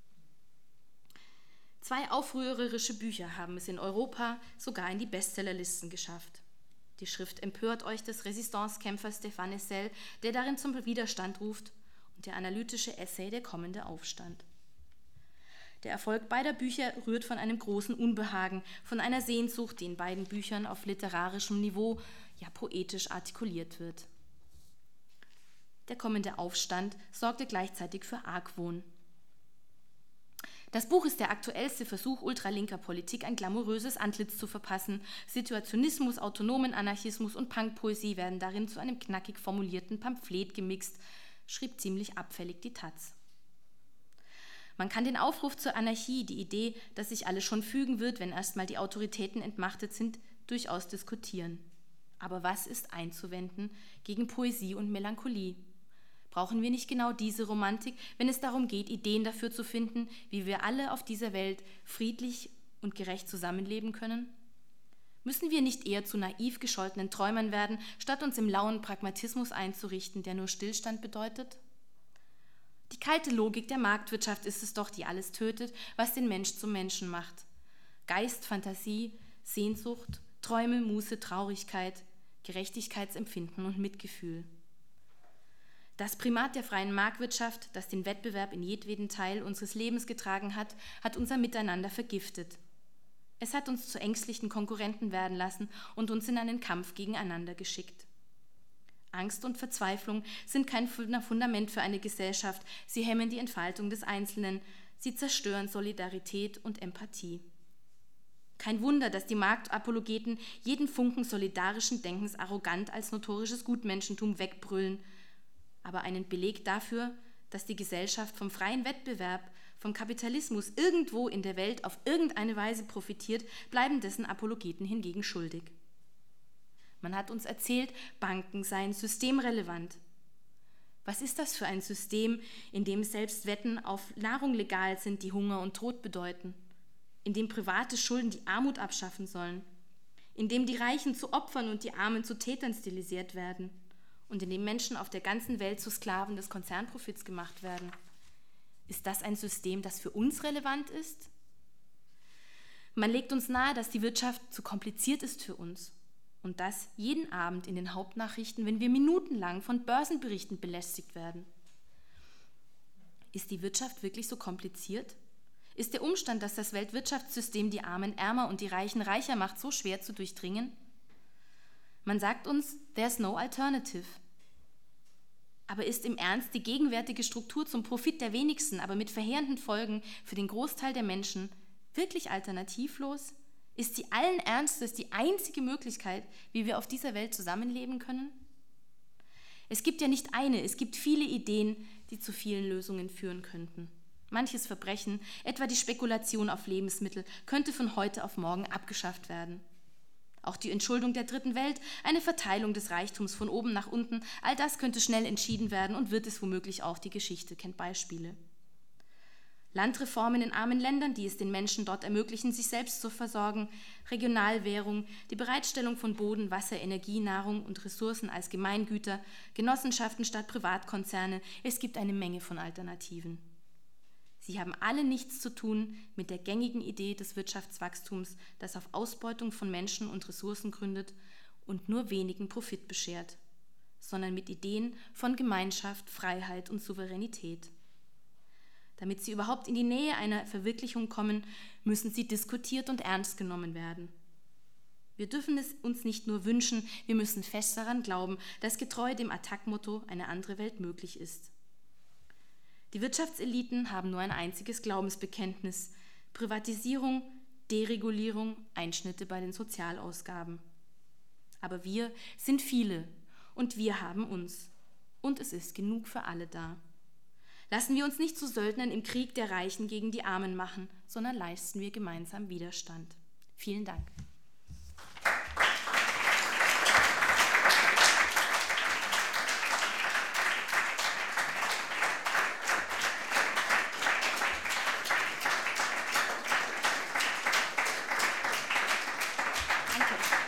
2 aufrührerische Bücher haben es in Europa sogar in die Bestsellerlisten geschafft. Die Schrift Empört euch des Resistance-Kämpfers Stéphane Hessel, der darin zum Widerstand ruft, und der analytische Essay Der kommende Aufstand. Der Erfolg beider Bücher rührt von einem großen Unbehagen, von einer Sehnsucht, die in beiden Büchern auf literarischem Niveau, ja poetisch artikuliert wird. Der kommende Aufstand sorgte gleichzeitig für Argwohn. Das Buch ist der aktuellste Versuch ultralinker Politik, ein glamouröses Antlitz zu verpassen. Situationismus, autonomen Anarchismus und Punkpoesie werden darin zu einem knackig formulierten Pamphlet gemixt, schrieb ziemlich abfällig die Taz. Man kann den Aufruf zur Anarchie, die Idee, dass sich alles schon fügen wird, wenn erstmal die Autoritäten entmachtet sind, durchaus diskutieren. Aber was ist einzuwenden gegen Poesie und Melancholie? Brauchen wir nicht genau diese Romantik, wenn es darum geht, Ideen dafür zu finden, wie wir alle auf dieser Welt friedlich und gerecht zusammenleben können? Müssen wir nicht eher zu naiv gescholtenen Träumern werden, statt uns im lauen Pragmatismus einzurichten, der nur Stillstand bedeutet? Die kalte Logik der Marktwirtschaft ist es doch, die alles tötet, was den Mensch zum Menschen macht. Geist, Fantasie, Sehnsucht, Träume, Muße, Traurigkeit, Gerechtigkeitsempfinden und Mitgefühl. Das Primat der freien Marktwirtschaft, das den Wettbewerb in jedweden Teil unseres Lebens getragen hat, hat unser Miteinander vergiftet. Es hat uns zu ängstlichen Konkurrenten werden lassen und uns in einen Kampf gegeneinander geschickt. Angst und Verzweiflung sind kein Fundament für eine Gesellschaft. Sie hemmen die Entfaltung des Einzelnen. Sie zerstören Solidarität und Empathie. Kein Wunder, dass die Marktapologeten jeden Funken solidarischen Denkens arrogant als notorisches Gutmenschentum wegbrüllen. Aber einen Beleg dafür, dass die Gesellschaft vom freien Wettbewerb, vom Kapitalismus irgendwo in der Welt auf irgendeine Weise profitiert, bleiben dessen Apologeten hingegen schuldig. Man hat uns erzählt, Banken seien systemrelevant. Was ist das für ein System, in dem selbst Wetten auf Nahrung legal sind, die Hunger und Tod bedeuten? In dem private Schulden die Armut abschaffen sollen? In dem die Reichen zu Opfern und die Armen zu Tätern stilisiert werden? Und in dem Menschen auf der ganzen Welt zu Sklaven des Konzernprofits gemacht werden? Ist das ein System, das für uns relevant ist? Man legt uns nahe, dass die Wirtschaft zu kompliziert ist für uns. Und das jeden Abend in den Hauptnachrichten, wenn wir minutenlang von Börsenberichten belästigt werden. Ist die Wirtschaft wirklich so kompliziert? Ist der Umstand, dass das Weltwirtschaftssystem die Armen ärmer und die Reichen reicher macht, so schwer zu durchdringen? Man sagt uns, there's no alternative. Aber ist im Ernst die gegenwärtige Struktur zum Profit der wenigsten, aber mit verheerenden Folgen für den Großteil der Menschen wirklich alternativlos? Ist sie allen Ernstes die einzige Möglichkeit, wie wir auf dieser Welt zusammenleben können? Es gibt ja nicht eine, es gibt viele Ideen, die zu vielen Lösungen führen könnten. Manches Verbrechen, etwa die Spekulation auf Lebensmittel, könnte von heute auf morgen abgeschafft werden. Auch die Entschuldung der dritten Welt, eine Verteilung des Reichtums von oben nach unten, all das könnte schnell entschieden werden und wird es womöglich auch. Die Geschichte kennt Beispiele. Landreformen in armen Ländern, die es den Menschen dort ermöglichen, sich selbst zu versorgen, Regionalwährung, die Bereitstellung von Boden, Wasser, Energie, Nahrung und Ressourcen als Gemeingüter, Genossenschaften statt Privatkonzerne. Es gibt eine Menge von Alternativen. Sie haben alle nichts zu tun mit der gängigen Idee des Wirtschaftswachstums, das auf Ausbeutung von Menschen und Ressourcen gründet und nur wenigen Profit beschert, sondern mit Ideen von Gemeinschaft, Freiheit und Souveränität. Damit sie überhaupt in die Nähe einer Verwirklichung kommen, müssen sie diskutiert und ernst genommen werden. Wir dürfen es uns nicht nur wünschen, wir müssen fest daran glauben, dass getreu dem Attac-Motto eine andere Welt möglich ist. Die Wirtschaftseliten haben nur ein einziges Glaubensbekenntnis: Privatisierung, Deregulierung, Einschnitte bei den Sozialausgaben. Aber wir sind viele und wir haben uns. Und es ist genug für alle da. Lassen wir uns nicht zu Söldnern im Krieg der Reichen gegen die Armen machen, sondern leisten wir gemeinsam Widerstand. Vielen Dank. Danke.